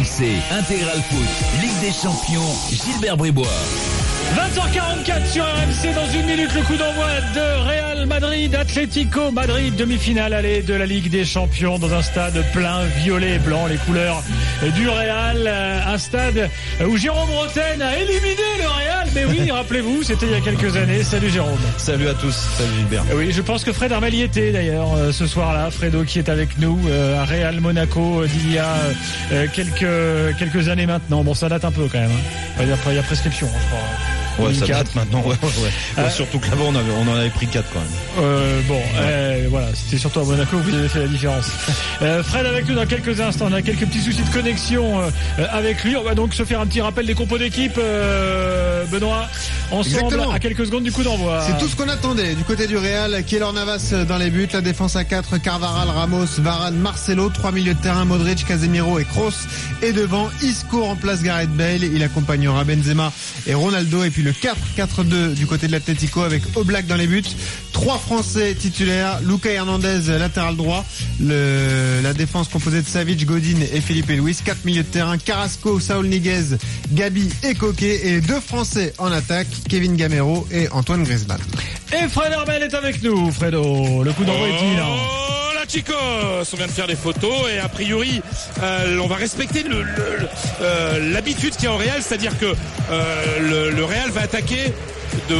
RMC, Intégral Foot, Ligue des Champions, Gilbert Bribois. 20h44 sur RMC, dans une minute le coup d'envoi de Real Madrid, Atlético Madrid, demi-finale aller de la Ligue des Champions dans un stade plein violet et blanc, les couleurs du Real, un stade où Jérôme Roten a éliminé le Real, mais oui, rappelez-vous, c'était il y a quelques années. Salut Jérôme. Salut à tous, salut Gilbert. Oui, je pense que Fred Hermel y était d'ailleurs ce soir-là, Fredo qui est avec nous à Real Monaco d'il y a quelques années maintenant. Bon, ça date un peu quand même, hein. Il y a prescription, je crois. Ouais, ça date maintenant, ouais. Surtout que là-bas, on en avait pris 4 quand même. Voilà, c'était surtout à Monaco où vous avez fait la différence. Fred avec nous dans quelques instants. On a quelques petits soucis de connexion avec lui. On va donc se faire un petit rappel des compos d'équipe, Benoît, ensemble. Exactement. À quelques secondes du coup d'envoi. C'est tout ce qu'on attendait du côté du Real. Keylor Navas dans les buts, la défense à 4, Carvajal, Ramos, Varane, Marcelo, 3 milieux de terrain, Modric, Casemiro et Kroos. Et devant, Isco remplace Gareth Bale. Il accompagnera Benzema et Ronaldo. Et puis le 4-4-2 du côté de l'Atlético avec Oblak dans les buts. 3 Français titulaires, Lucas Hernandez latéral droit, la défense composée de Savic, Godin et Felipe Luis. 4 milieux de terrain, Carrasco, Saúl Ñíguez, Gabi et Coquet, et 2 Français en attaque, Kevin Gamero et Antoine Griezmann. Et Fred Hermel est avec nous. Fredo, le coup d'envoi est imminent. Chicos, on vient de faire des photos et a priori on va respecter l'habitude qu'il y a au Real, c'est-à-dire que le Real va attaquer du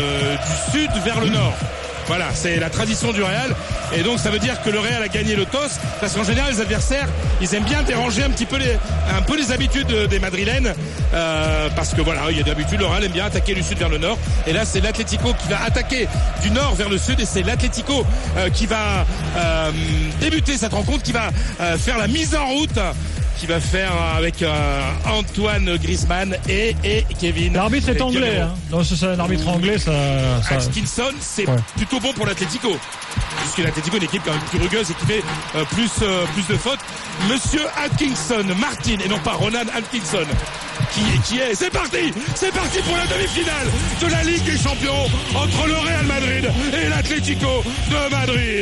sud vers le nord. Voilà, c'est la tradition du Real. Et donc ça veut dire que le Real a gagné le toss, parce qu'en général les adversaires, ils aiment bien déranger un peu les habitudes des Madrilènes, parce que voilà, il y a d'habitude le Real aime bien attaquer du sud vers le nord. Et là c'est l'Atlético qui va attaquer du nord vers le sud, et c'est l'Atlético qui va débuter cette rencontre, qui va faire la mise en route, qui va faire avec Antoine Griezmann et Kevin. L'arbitre est anglais, hein. Non, c'est un arbitre anglais, ça... Atkinson, c'est plutôt bon pour l'Atlético, puisque l'Atlético est une équipe quand même plus rugueuse et qui fait plus de fautes. Monsieur Atkinson, Martin, et non pas Ronan Atkinson, qui est... C'est parti pour la demi-finale de la Ligue des Champions entre le Real Madrid et l'Atlético de Madrid.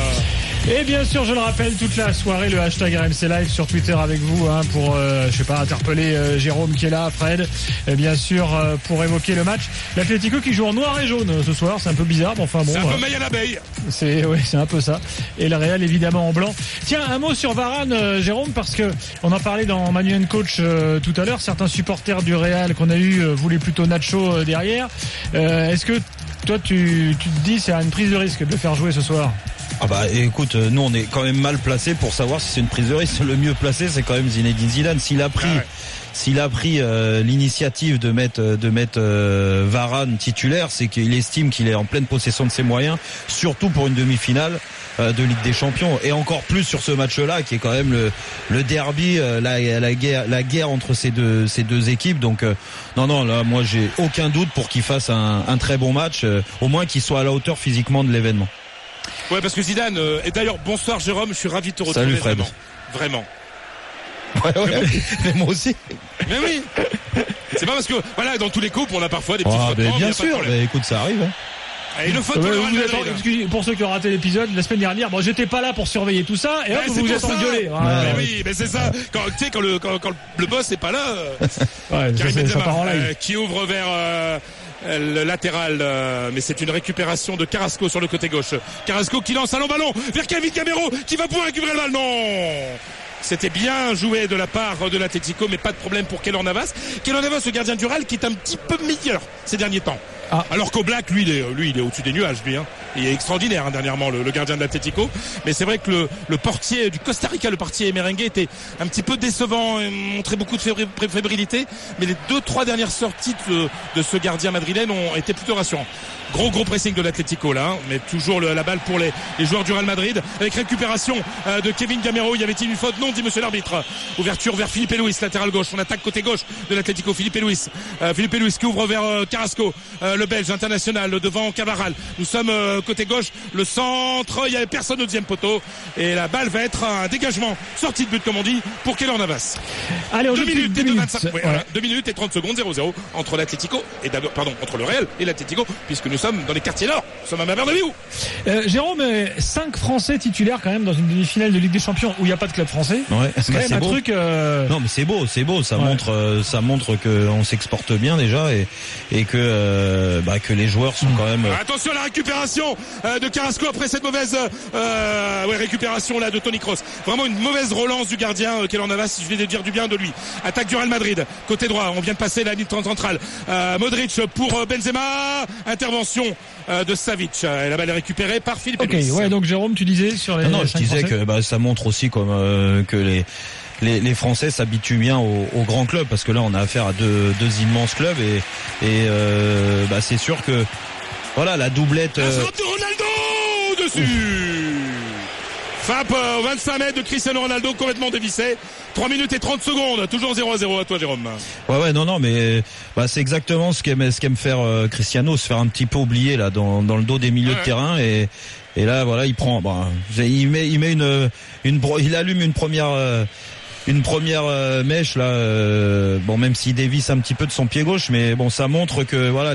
Et bien sûr, je le rappelle, toute la soirée, le hashtag RMC Live sur Twitter avec vous, hein, pour, interpeller Jérôme qui est là, Fred, et bien sûr, pour évoquer le match. L'Atlético qui joue en noir et jaune ce soir, c'est un peu bizarre, mais enfin bon. C'est un peu maille à l'abeille. C'est un peu ça. Et le Real évidemment en blanc. Tiens, un mot sur Varane, Jérôme, parce que on en parlait dans Manu & Coach tout à l'heure. Certains supporters du Real qu'on a eu voulaient plutôt Nacho derrière. Est-ce que toi, tu te dis c'est une prise de risque de le faire jouer ce soir? Ah bah écoute, nous on est quand même mal placé pour savoir si c'est une prise de risque. Le mieux placé, c'est quand même Zinedine Zidane. S'il a pris l'initiative de mettre Varane titulaire, c'est qu'il estime qu'il est en pleine possession de ses moyens, surtout pour une demi-finale de Ligue des Champions, et encore plus sur ce match-là qui est quand même le derby, la guerre entre ces deux équipes. Donc non, là moi j'ai aucun doute pour qu'il fasse un très bon match, au moins qu'il soit à la hauteur physiquement de l'événement. Ouais, parce que Zidane, et d'ailleurs bonsoir Jérôme, je suis ravi de te retrouver. Salut Fred. Vraiment. Ouais. Mais moi aussi. Mais oui. C'est pas parce que voilà, dans tous les couples on a parfois des petits frottements. Bien sûr, mais écoute, ça arrive. Hein. Et le faute pour ceux qui ont raté l'épisode la semaine dernière, bon, j'étais pas là pour surveiller tout ça, et hop, vous êtes engueulé. Mais oui, mais c'est ça. Quand le boss est pas là, qui ouvre vers le latéral, mais c'est une récupération de Carrasco sur le côté gauche. Carrasco qui lance un long ballon vers Kevin Gamero, qui va pouvoir récupérer le ballon. Non, c'était bien joué de la part de l'Atlético, mais pas de problème pour Keylor Navas. Keylor Navas, le gardien du Real, qui est un petit peu meilleur ces derniers temps. Alors qu'Oblak, lui, il est au-dessus des nuages, lui. Hein. Il est extraordinaire, hein, dernièrement, le gardien de l'Atlético. Mais c'est vrai que le portier du Costa Rica, le portier merengue, était un petit peu décevant et montrait beaucoup de fébrilité. Mais les 2-3 dernières sorties de ce gardien madrilène ont été plutôt rassurants. Gros pressing de l'Atlético là, hein, mais toujours la balle pour les joueurs du Real Madrid, avec récupération de Kevin Gamero. Y avait-il une faute? Non, dit monsieur l'arbitre. Ouverture vers Felipe Luis, latéral gauche. On attaque côté gauche de l'Atlético. Felipe Luis qui ouvre vers Carrasco, le Belge international, devant Carvajal. Nous sommes côté gauche, le centre, il y avait personne au deuxième poteau, et la balle va être un dégagement, sortie de but comme on dit, pour Keylor Navas. Allez, 2 minutes et 2 minutes et 30 secondes, 0-0 entre l'Atlético entre le Real et l'Atlético, puisque nous nous sommes dans les quartiers nord. Nous sommes à Bernabéu. Jérôme, 5 Français titulaires quand même dans une demi-finale de Ligue des Champions où il n'y a pas de club français. Ouais, c'est quand même un beau. truc. Non, mais c'est beau. Ça montre que on s'exporte bien déjà et que les joueurs sont quand même. Attention à la récupération de Carrasco après cette mauvaise récupération là de Toni Kroos. Vraiment une mauvaise relance du gardien Keylor Navas. Si je vais dire du bien de lui. Attaque du Real Madrid côté droit. On vient de passer la ligne centrale. Modric pour Benzema. Intervention de Savic. Et la balle est récupérée par Philippe Luis. Ouais, donc Jérôme, tu disais sur les. Non, je disais Français que ça montre aussi comme que les Français s'habituent bien aux grands clubs parce que là on a affaire à deux immenses clubs et c'est sûr que voilà la doublette. La frappe de Ronaldo dessus. Frappe au 25 mètres de Cristiano Ronaldo complètement dévissé. 3 minutes et 30 secondes, toujours 0-0 à toi Jérôme. Ouais non mais c'est exactement ce qu'aime faire Cristiano, se faire un petit peu oublier là dans le dos des milieux de terrain et là voilà il prend il allume une première mèche là même s'il dévisse un petit peu de son pied gauche mais bon ça montre que voilà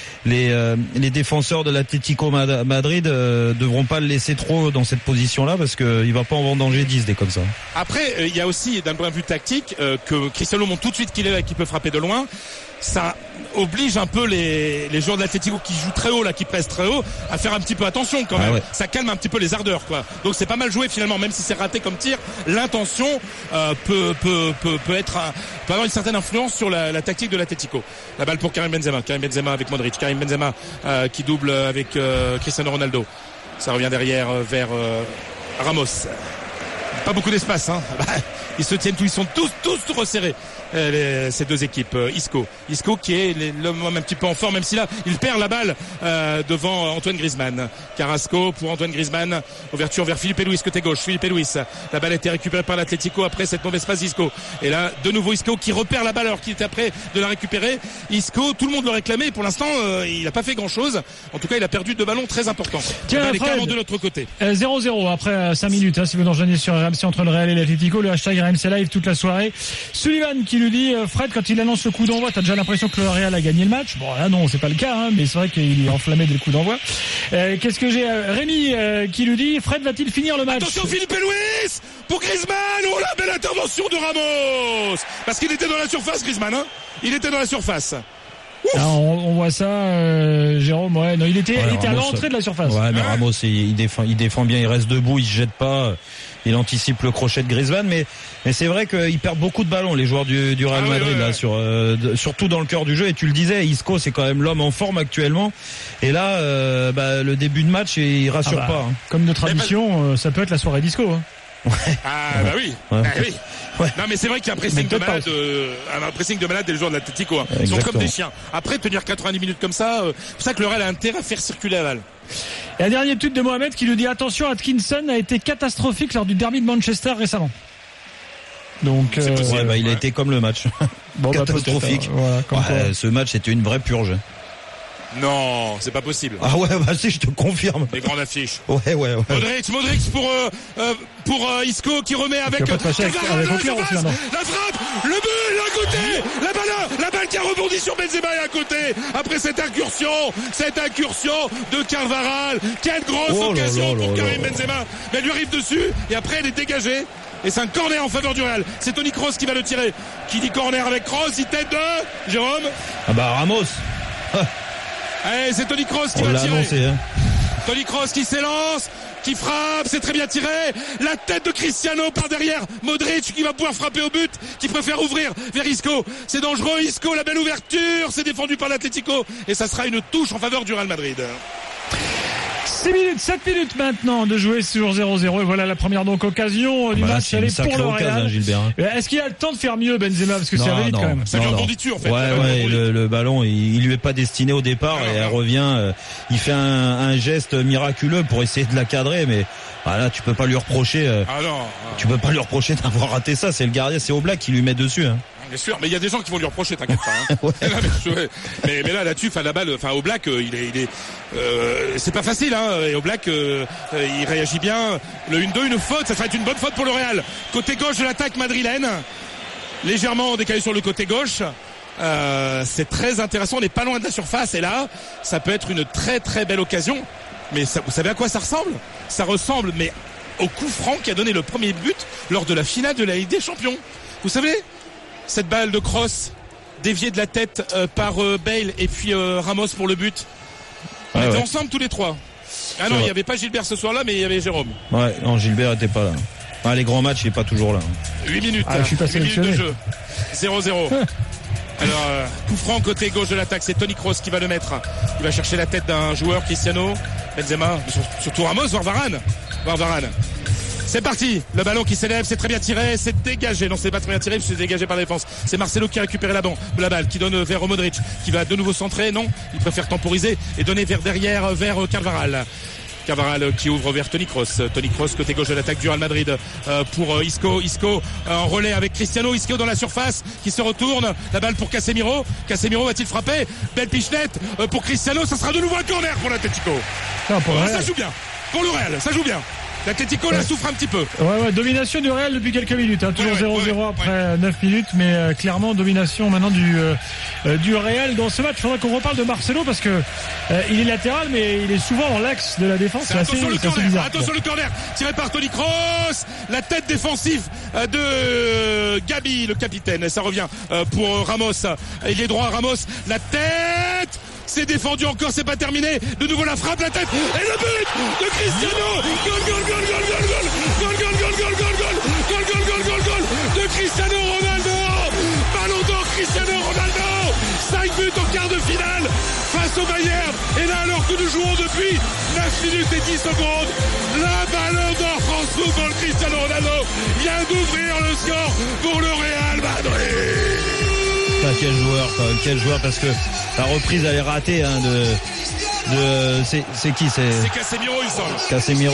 les défenseurs de l'Atlético Madrid devront pas le laisser trop dans cette position là parce que il va pas en vendanger 10 des comme ça. Après il y a aussi d'un point de vue tactique que Cristiano montre tout de suite qu'il est là, qu'il peut frapper de loin. Ça oblige un peu les joueurs de l'Atlético qui jouent très haut là, qui pressent très haut, à faire un petit peu attention quand même. Ça calme un petit peu les ardeurs quoi. Donc c'est pas mal joué finalement, même si c'est raté comme tir. L'intention peut avoir une certaine influence sur la tactique de l'Atlético. La balle pour Karim Benzema avec Modric. Karim Benzema qui double avec Cristiano Ronaldo. Ça revient derrière vers Ramos. Pas beaucoup d'espace hein. Ils se tiennent tous, ils sont tous resserrés. Ces deux équipes. Isco qui est l'homme un petit peu en forme, même si là il perd la balle devant Antoine Griezmann. Carrasco pour Antoine Griezmann, ouverture vers Philippe Luis côté gauche. Philippe Luis, la balle a été récupérée par l'Atlético après cette mauvaise passe d'Isco. Et là de nouveau Isco qui repère la balle alors qu'il était après de la récupérer. Isco, tout le monde le réclamait et pour l'instant il n'a pas fait grand chose. En tout cas il a perdu 2 ballons très importants. Tiens, la balle est Fred, carrément de l'autre côté. 0-0 après 5 minutes si vous nous rejoignez sur RMC entre le Real et l'Atlético, le hashtag RMC Live toute la soirée. Sullivan qui lui dit Fred, quand il annonce le coup d'envoi, t'as déjà l'impression que le Real a gagné le match. Bon là non, c'est pas le cas hein, mais c'est vrai qu'il est enflammé dès le coup d'envoi. Qu'est-ce que j'ai Rémi qui lui dit Fred va-t-il finir le match? Attention Philippe Luis pour Griezmann. Oh la belle intervention de Ramos. Parce qu'il était dans la surface Griezmann hein. Il était dans la surface. Ah, on voit ça Jérôme, ouais, non, il était à l'entrée de la surface. Ouais, mais Ramos il défend bien, il reste debout, il se jette pas, il anticipe le crochet de Griezmann, mais c'est vrai qu'ils perdent beaucoup de ballons les joueurs du Real Madrid là surtout dans le cœur du jeu et tu le disais, Isco c'est quand même l'homme en forme actuellement et là le début de match il rassure pas. Hein. Comme de tradition, ça peut être la soirée d'Isco hein. Oui. Ouais. Non mais c'est vrai qu'il y a un pressing de malade des joueurs de l'Atlético. Hein. Ils sont comme des chiens. Après tenir 90 minutes comme ça, c'est pour ça que le Real a intérêt à faire circuler la balle. Et un dernier tweet de Mohamed qui lui dit attention, Atkinson a été catastrophique lors du derby de Manchester récemment. Donc il a été comme le match. Catastrophique. Ce match c'était une vraie purge. Non, c'est pas possible. Ah ouais, si, je te confirme. Les grandes affiches. Ouais. Modric pour Isco qui remet avec la frappe, le but à côté, la balle qui a rebondi sur Benzema et à côté. Après cette incursion de Carvajal, quelle grosse occasion pour Karim Benzema. Mais elle lui arrive dessus et après elle est dégagée. Et c'est un corner en faveur du Real. C'est Toni Kroos qui va le tirer. Qui dit corner avec Kroos, il tête de Jérôme. Ramos. Allez, c'est Toni Kroos qui va tirer. Annoncé, hein. Toni Kroos qui s'élance, qui frappe, c'est très bien tiré. La tête de Cristiano par derrière. Modric qui va pouvoir frapper au but, qui préfère ouvrir vers Isco. C'est dangereux, Isco, la belle ouverture. C'est défendu par l'Atlético. Et ça sera une touche en faveur du Real Madrid. 7 minutes maintenant de jouer sur 0-0 et voilà la première donc occasion du match. Elle est pour le Real. Est-ce qu'il a le temps de faire mieux Benzema parce que c'est vite quand même. Ça lui rebondit en fait. Le ballon il lui est pas destiné au départ et elle revient. Il fait un geste miraculeux pour essayer de la cadrer mais voilà tu peux pas lui reprocher. Tu peux pas lui reprocher d'avoir raté ça. C'est le gardien, c'est Oblak qui lui met dessus. Hein. Bien sûr, mais il y a des gens qui vont lui reprocher, t'inquiète pas. Hein. mais là, là-dessus, la balle, Oblak, il est, c'est pas facile, hein. Et Oblak, il réagit bien. Le 1-2, une faute, ça serait une bonne faute pour le Real. Côté gauche de l'attaque madrilène, légèrement décalé sur le côté gauche. C'est très intéressant, on n'est pas loin de la surface et là ça peut être une très très belle occasion. Mais ça, vous savez à quoi ça ressemble? Ça ressemble mais au coup franc qui a donné le premier but lors de la finale de la Ligue des Champions. Vous savez, cette balle de cross déviée de la tête par Bale et puis Ramos pour le but. On était ensemble tous les trois. Ah non, il n'y avait pas Gilbert ce soir-là, mais il y avait Jérôme. Ouais, non, Gilbert était pas là. Ah, les grands matchs, il est pas toujours là. 8 minutes. Je suis pas 8 minutes sélectionné. de jeu. 0-0. Alors, coup franc côté gauche de l'attaque, c'est Toni Kroos qui va le mettre. Il va chercher la tête d'un joueur, Cristiano, Benzema, surtout Ramos, voire Varane. C'est parti, le ballon qui s'élève, c'est très bien tiré, c'est dégagé. Non, c'est pas très bien tiré, c'est dégagé par la défense. C'est Marcelo qui a récupéré la balle, qui donne vers Modric, qui va de nouveau centrer. Non, il préfère temporiser et donner vers derrière, vers Carvajal. Carvajal qui ouvre vers Toni Kroos. Toni Kroos côté gauche de l'attaque du Real Madrid pour Isco. Isco en relais avec Cristiano. Isco dans la surface qui se retourne. La balle pour Casemiro. Casemiro va-t-il frapper? Belle pichenette pour Cristiano. Ça sera de nouveau un corner pour l'Atlético. Ça joue bien. Pour le Real, ça joue bien. L'Atlético la souffre un petit peu. Ouais, domination du Real depuis quelques minutes. Toujours 0-0 après 9 minutes, mais clairement domination maintenant du Real dans ce match. Il faudra qu'on reparle de Marcelo parce que il est latéral, mais il est souvent dans l'axe de la défense. C'est assez bizarre. Attention le corner tiré par Toni Kroos. La tête défensive de Gabi, le capitaine. Et ça revient pour Ramos. Il est droit à Ramos. La tête. C'est défendu encore, c'est pas terminé. De nouveau la frappe, la tête. Et le but de Cristiano. Goal de Cristiano Ronaldo. Ballon d'or Cristiano Ronaldo. 5 buts en quart de finale face au Bayern. Et là, alors que nous jouons depuis 9 minutes et 10 secondes, la Ballon d'or France Football Cristiano Ronaldo vient d'ouvrir le score pour le Real Madrid. Quel joueur, parce que la reprise elle est ratée c'est qui c'est Casemiro, il semble. Casemiro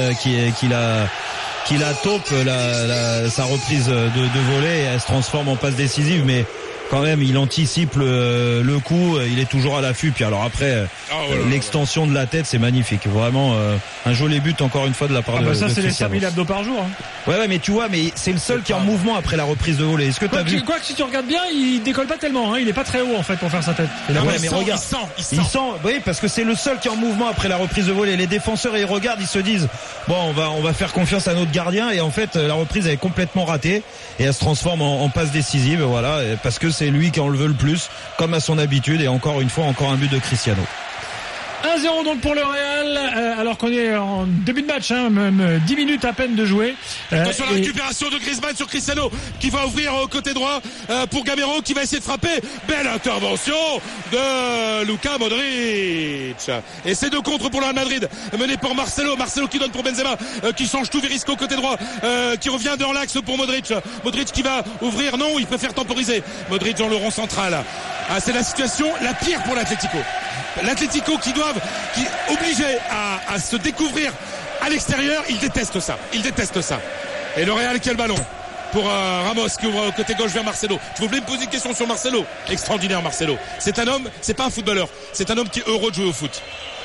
qui la taupe sa reprise de volée, elle se transforme en passe décisive, mais quand même il anticipe le coup, il est toujours à l'affût. Puis alors après l'extension de la tête, c'est magnifique, vraiment un joli but encore une fois de la part de ça c'est les Cristiano. 5000 abdos par jour. Ouais, mais tu vois, mais c'est le seul qui est en mouvement après la reprise de volée. Est-ce que t'as vu? Quoi que si tu regardes bien, il décolle pas tellement, il est pas très haut en fait pour faire sa tête. Regarde, il sent, oui, parce que c'est le seul qui est en mouvement après la reprise de volée. Les défenseurs ils regardent, ils se disent bon, on va faire confiance à notre gardien, et en fait la reprise elle est complètement ratée et elle se transforme en passe décisive, voilà, parce que c'est lui qui en le veut le plus, comme à son habitude, et encore une fois encore un but de Cristiano. 1-0 donc pour le Real, alors qu'on est en début de match, même 10 minutes à peine de jouer. Attention à la récupération de Griezmann sur Cristiano qui va ouvrir côté droit pour Gamero qui va essayer de frapper. Belle intervention de Luka Modric. Et c'est 2 contre pour le Real Madrid, mené par Marcelo qui donne pour Benzema, qui change tout vers Isco côté droit, qui revient dans l'axe pour Modric. Modric qui va ouvrir, non, il préfère temporiser. Modric dans le rond central. C'est la situation la pire pour l'Atlético. L'Atlético qui est obligé à se découvrir à l'extérieur, il déteste ça. Et le Real qui a le ballon pour Ramos qui ouvre côté gauche vers Marcelo. Tu voulais me poser une question sur Marcelo? Extraordinaire Marcelo. C'est un homme, c'est pas un footballeur, c'est un homme qui est heureux de jouer au foot.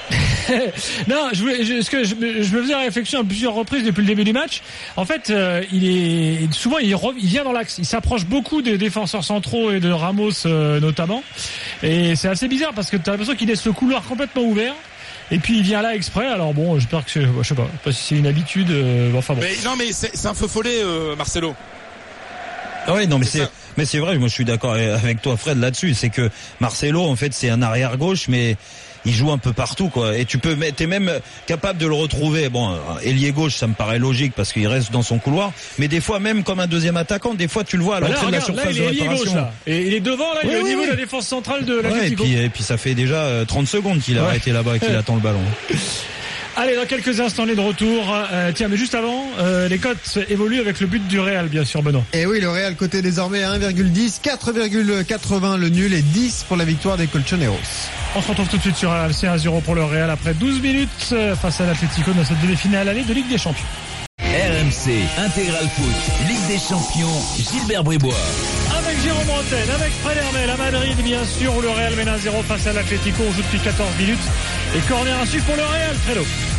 Non, je me faisais la réflexion à plusieurs reprises depuis le début du match. En fait, il vient dans l'axe. Il s'approche beaucoup des défenseurs centraux et de Ramos notamment. Et c'est assez bizarre parce que tu as l'impression qu'il laisse le couloir complètement ouvert. Et puis il vient là exprès. Alors bon, j'espère que je sais pas si c'est une habitude. Enfin bon. Mais c'est un feu follet, Marcelo. Ouais, non, mais c'est vrai. Moi, je suis d'accord avec toi, Fred, là-dessus. C'est que Marcelo, en fait, c'est un arrière gauche, mais il joue un peu partout, quoi. Et t'es même capable de le retrouver. Bon, ailier gauche, ça me paraît logique parce qu'il reste dans son couloir. Mais des fois, même comme un deuxième attaquant, des fois, tu le vois à l'entrée de la surface de réparation. Gauche, là. Et il est devant, là, il est au niveau de la défense centrale de l'Atlético. Et puis ça fait déjà 30 secondes qu'il a arrêté là-bas et qu'il attend le ballon. Allez, dans quelques instants, on est de retour. Tiens, mais juste avant, les cotes évoluent avec le but du Real, bien sûr, Benoît. Et oui, le Real coté désormais à 1,10, 4,80 le nul et 10 pour la victoire des Colchoneros. On se retrouve tout de suite sur RMC 1-0 pour le Real après 12 minutes face à l'Atlético dans cette demi-finale allée de Ligue des Champions. RMC Intégral Foot, Ligue des Champions, Gilbert Bribois. Avec Jérôme Bretagne, avec Fred Hermel à Madrid, bien sûr, où le Real mène 1-0 face à l'Atlético. On joue depuis 14 minutes. Et corner à suivre pour le Real, Fredo.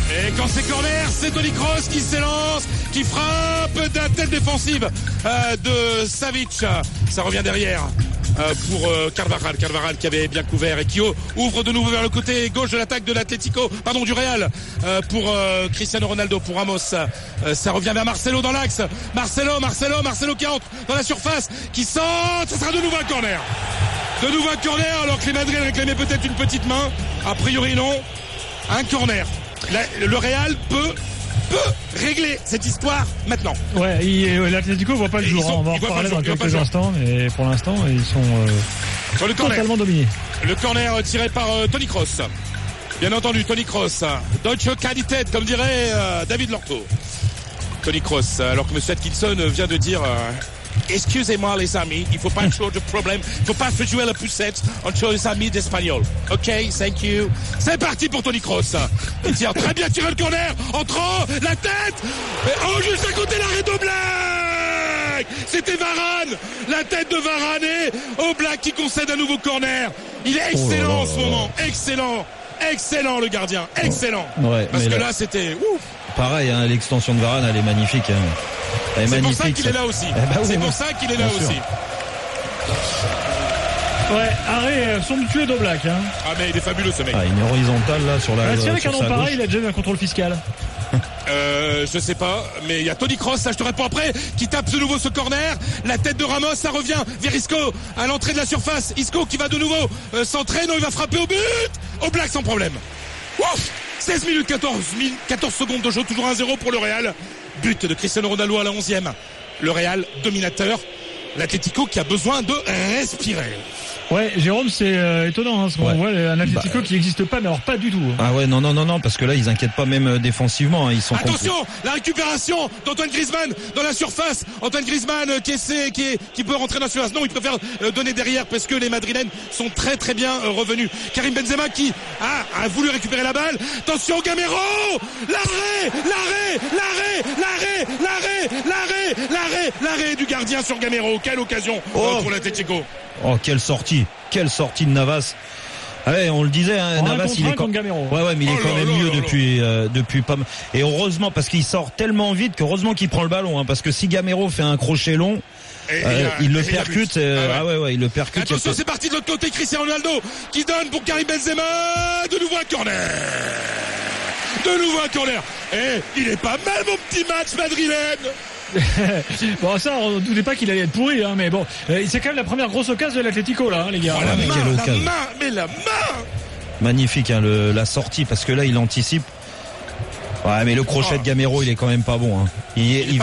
Et quand c'est corner, c'est Toni Kroos qui s'élance, qui frappe de la tête défensive de Savic. Ça revient derrière pour Carvajal qui avait bien couvert et qui ouvre de nouveau vers le côté gauche de l'attaque de du Real pour Cristiano Ronaldo, pour Ramos. Ça revient vers Marcelo dans l'axe. Marcelo qui entre dans la surface, qui centre. Ça sera de nouveau un corner. De nouveau un corner alors que les Madrid réclamaient peut-être une petite main. A priori non. Un corner. Le Real peut régler cette histoire maintenant. Ouais, l'Atlético ne voit pas le jour. On va en reparler dans quelques instants, mais pour l'instant, ils sont sur le totalement dominés. Le corner tiré par Toni Kroos. Bien entendu, Toni Kroos. Deutsche Qualität, comme dirait David Lorto. Toni Kroos, alors que M. Atkinson vient de dire... Excusez-moi les amis, il faut pas trop de problème, il faut pas faire jouer la poussette entre les amis d'Espagnol. Ok, thank you. C'est parti pour Toni Kroos. Il tire très bien, tiré le corner, entrant, la tête, et juste à côté l'arrêt d'Oblak. C'était Varane, la tête de Varane et Oblak qui concède un nouveau corner. Il est excellent en ce moment, excellent le gardien, excellent. Ouais, parce que là c'était ouf. Pareil, hein, l'extension de Varane, elle est magnifique. Elle est magnifique. C'est pour ça qu'il est là aussi. C'est pour ça qu'il est là aussi. Ouais, arrêt somptueux d'Oblak. Hein. Ah mais il est fabuleux ce mec. Une horizontale là sur la. Si avec un nom pareil, il a déjà eu un contrôle fiscal. Je sais pas, mais il y a Toni Kroos, ça je te réponds après, qui tape de nouveau ce corner. La tête de Ramos, ça revient vers Isco à l'entrée de la surface. Isco qui va de nouveau centrer, non, il va frapper au but. Oblak sans problème. Ouf, 16 minutes 14 secondes de jeu, toujours 1-0 pour le Real. But de Cristiano Ronaldo à la 11e. Le Real dominateur. L'Atlético qui a besoin de respirer. Ouais, Jérôme, c'est étonnant, parce qu'on voit un Atlético qui n'existe pas, mais alors pas du tout. Ah ouais, non, parce que là, ils inquiètent pas même défensivement. Ils sont attention, la récupération d'Antoine Griezmann dans la surface. Antoine Griezmann qui peut rentrer dans la surface. Non, il préfère donner derrière parce que les Madrilènes sont très très bien revenus. Karim Benzema qui a voulu récupérer la balle. Attention, Gamero, l'arrêt du gardien sur Gamero. Quelle occasion pour l'Atlético. Oh, quelle sortie de Navas. Ah ouais, on le disait, hein, Navas, il est quand même mieux depuis pas mal. Et heureusement, parce qu'il sort tellement vite qu'heureusement qu'il prend le ballon, hein, parce que si Gamero fait un crochet long, il le percute. Il le percute. Attention, c'est parti de l'autre côté. Cristiano Ronaldo qui donne pour Karim Benzema. De nouveau un corner. Et il est pas mal mon petit match madrilène. Bon, ça, on ne doutait pas qu'il allait être pourri, hein, mais bon, c'est quand même la première grosse occasion de l'Atlético, là, hein, les gars. La main. Magnifique, hein, la sortie, parce que là, il anticipe. Ouais, mais le crochet de Gamero, il est quand même pas bon, hein. Il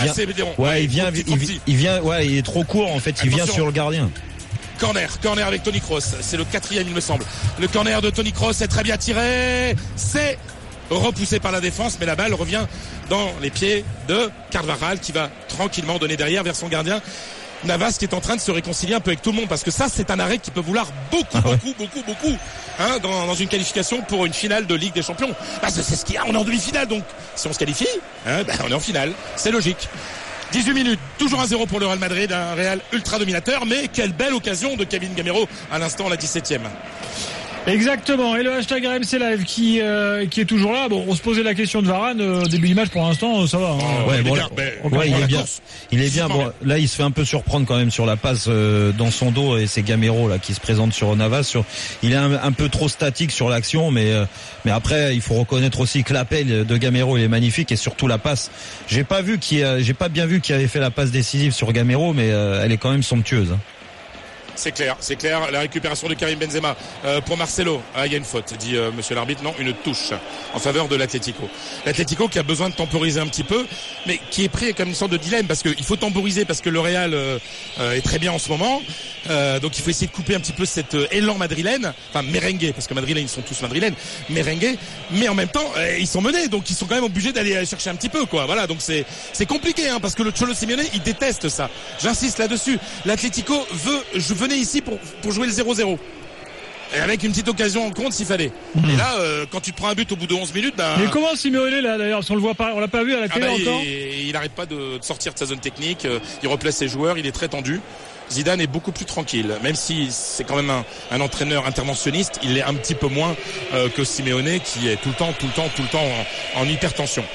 est trop court, en fait, il vient sur le gardien. Corner avec Toni Kroos. C'est le 4e, il me semble. Le corner de Toni Kroos est très bien tiré. C'est repoussé par la défense, mais la balle revient dans les pieds de Carvajal qui va tranquillement donner derrière vers son gardien. Navas qui est en train de se réconcilier un peu avec tout le monde parce que ça c'est un arrêt qui peut vouloir beaucoup hein, dans une qualification pour une finale de Ligue des Champions. Parce que c'est ce qu'il y a, on est en demi-finale, donc si on se qualifie, on est en finale, c'est logique. 18 minutes, toujours 1-0 pour le Real Madrid, un Real ultra dominateur, mais quelle belle occasion de Kevin Gamero à l'instant, la 17e. Exactement, et le hashtag RMC Live qui est toujours là. Bon, on se posait la question de Varane, début du match pour l'instant, ça va. Hein. Il est bien. Bon, là, il se fait un peu surprendre quand même sur la passe dans son dos, et c'est Gamero là qui se présente sur Navas. Il est un peu trop statique sur l'action, mais après, il faut reconnaître aussi que l'appel de Gamero il est magnifique, et surtout la passe. J'ai pas bien vu qui avait fait la passe décisive sur Gamero, mais elle est quand même somptueuse. C'est clair, la récupération de Karim Benzema pour Marcelo. Il y a une faute, dit monsieur l'arbitre. Non, une touche en faveur de l'Atlético. L'Atlético qui a besoin de temporiser un petit peu, mais qui est pris comme une sorte de dilemme, parce qu'il faut temporiser, parce que le Real est très bien en ce moment. Donc il faut essayer de couper un petit peu cet élan madrilène, enfin merengue, parce que madrilènes ils sont tous madrilènes, merengue, mais en même temps ils sont menés, donc ils sont quand même obligés d'aller chercher un petit peu, quoi. Voilà, donc c'est compliqué, hein, parce que le Cholo Simeone il déteste ça. J'insiste là-dessus. L'Atlético venez ici pour jouer le 0-0. Et avec une petite occasion en compte s'il fallait. Et là, quand tu te prends un but au bout de 11 minutes, Mais comment Simeone là d'ailleurs, parce qu'on le voit pas, on l'a pas vu à la télé encore. Il n'arrête pas de sortir de sa zone technique, il replace ses joueurs, il est très tendu. Zidane est beaucoup plus tranquille, même si c'est quand même un entraîneur interventionniste, il est un petit peu moins que Simeone qui est tout le temps en hypertension.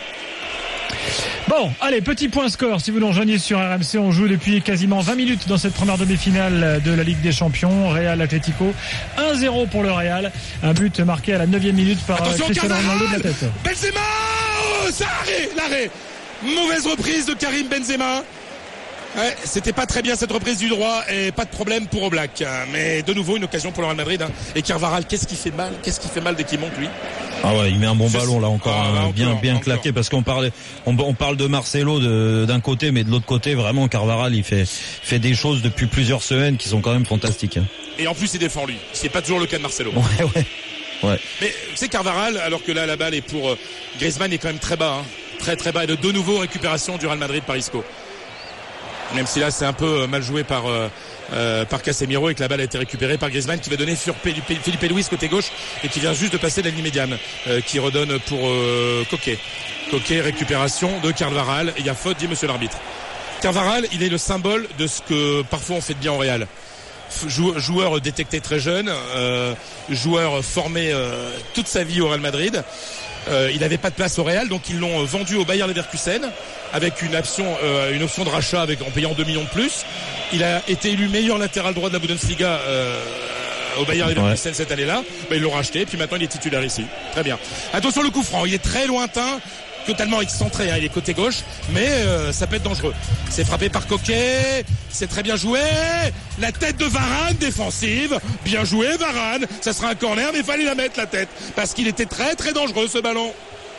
Bon, allez, petit point score. Si vous nous rejoignez sur RMC, on joue depuis quasiment 20 minutes dans cette première demi-finale de la Ligue des Champions. Real Atlético, 1-0 pour le Real. Un but marqué à la 9e minute par Cristiano Ronaldo de la tête. Benzema, ça l'arrêt. Mauvaise reprise de Karim Benzema. Ouais, c'était pas très bien cette reprise du droit et pas de problème pour Oblak. Mais de nouveau une occasion pour le Real Madrid. Et Carvajal, qu'est-ce qui fait mal dès qu'il monte lui? Ah ouais, il met un bon ballon là encore, bien claqué, parce qu'on parle de Marcelo d'un côté, mais de l'autre côté vraiment Carvajal il fait des choses depuis plusieurs semaines qui sont quand même fantastiques. Et en plus il défend lui. C'est pas toujours le cas de Marcelo. Ouais. Mais c'est Carvajal, alors que là la balle est pour Griezmann est quand même très bas, très très bas, et de nouveau récupération du Real Madrid par Isco. Même si là c'est un peu mal joué par Casemiro et que la balle a été récupérée par Griezmann qui va donner sur Felipe Luis côté gauche et qui vient juste de passer la ligne médiane, qui redonne pour Coquet, récupération de Carvajal, et il y a faute, dit monsieur l'arbitre. Carvajal, il est le symbole de ce que parfois on fait de bien au Real. Joueur détecté très jeune, joueur formé toute sa vie au Real Madrid. Il n'avait pas de place au Real, donc ils l'ont vendu au Bayer Leverkusen avec une option de rachat en payant 2 millions de plus. Il a été élu meilleur latéral droit de la Bundesliga au Bayer Leverkusen cette année-là. Ils l'ont racheté, puis maintenant il est titulaire ici. Très bien. Attention le coup franc, il est très lointain, totalement excentré, il est côté gauche, mais ça peut être dangereux. C'est frappé par Coquet, c'est très bien joué. La tête de Varane défensive, bien joué Varane. Ça sera un corner, mais il fallait la mettre la tête parce qu'il était très très dangereux ce ballon.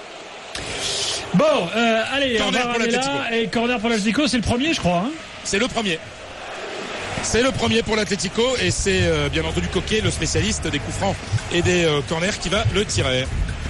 Bon, allez, corner pour l'Atlético. Et corner pour l'Atlético, c'est le premier, je crois. C'est le premier. C'est le premier pour l'Atlético et c'est bien entendu Coquet, le spécialiste des coups francs et des corners, qui va le tirer.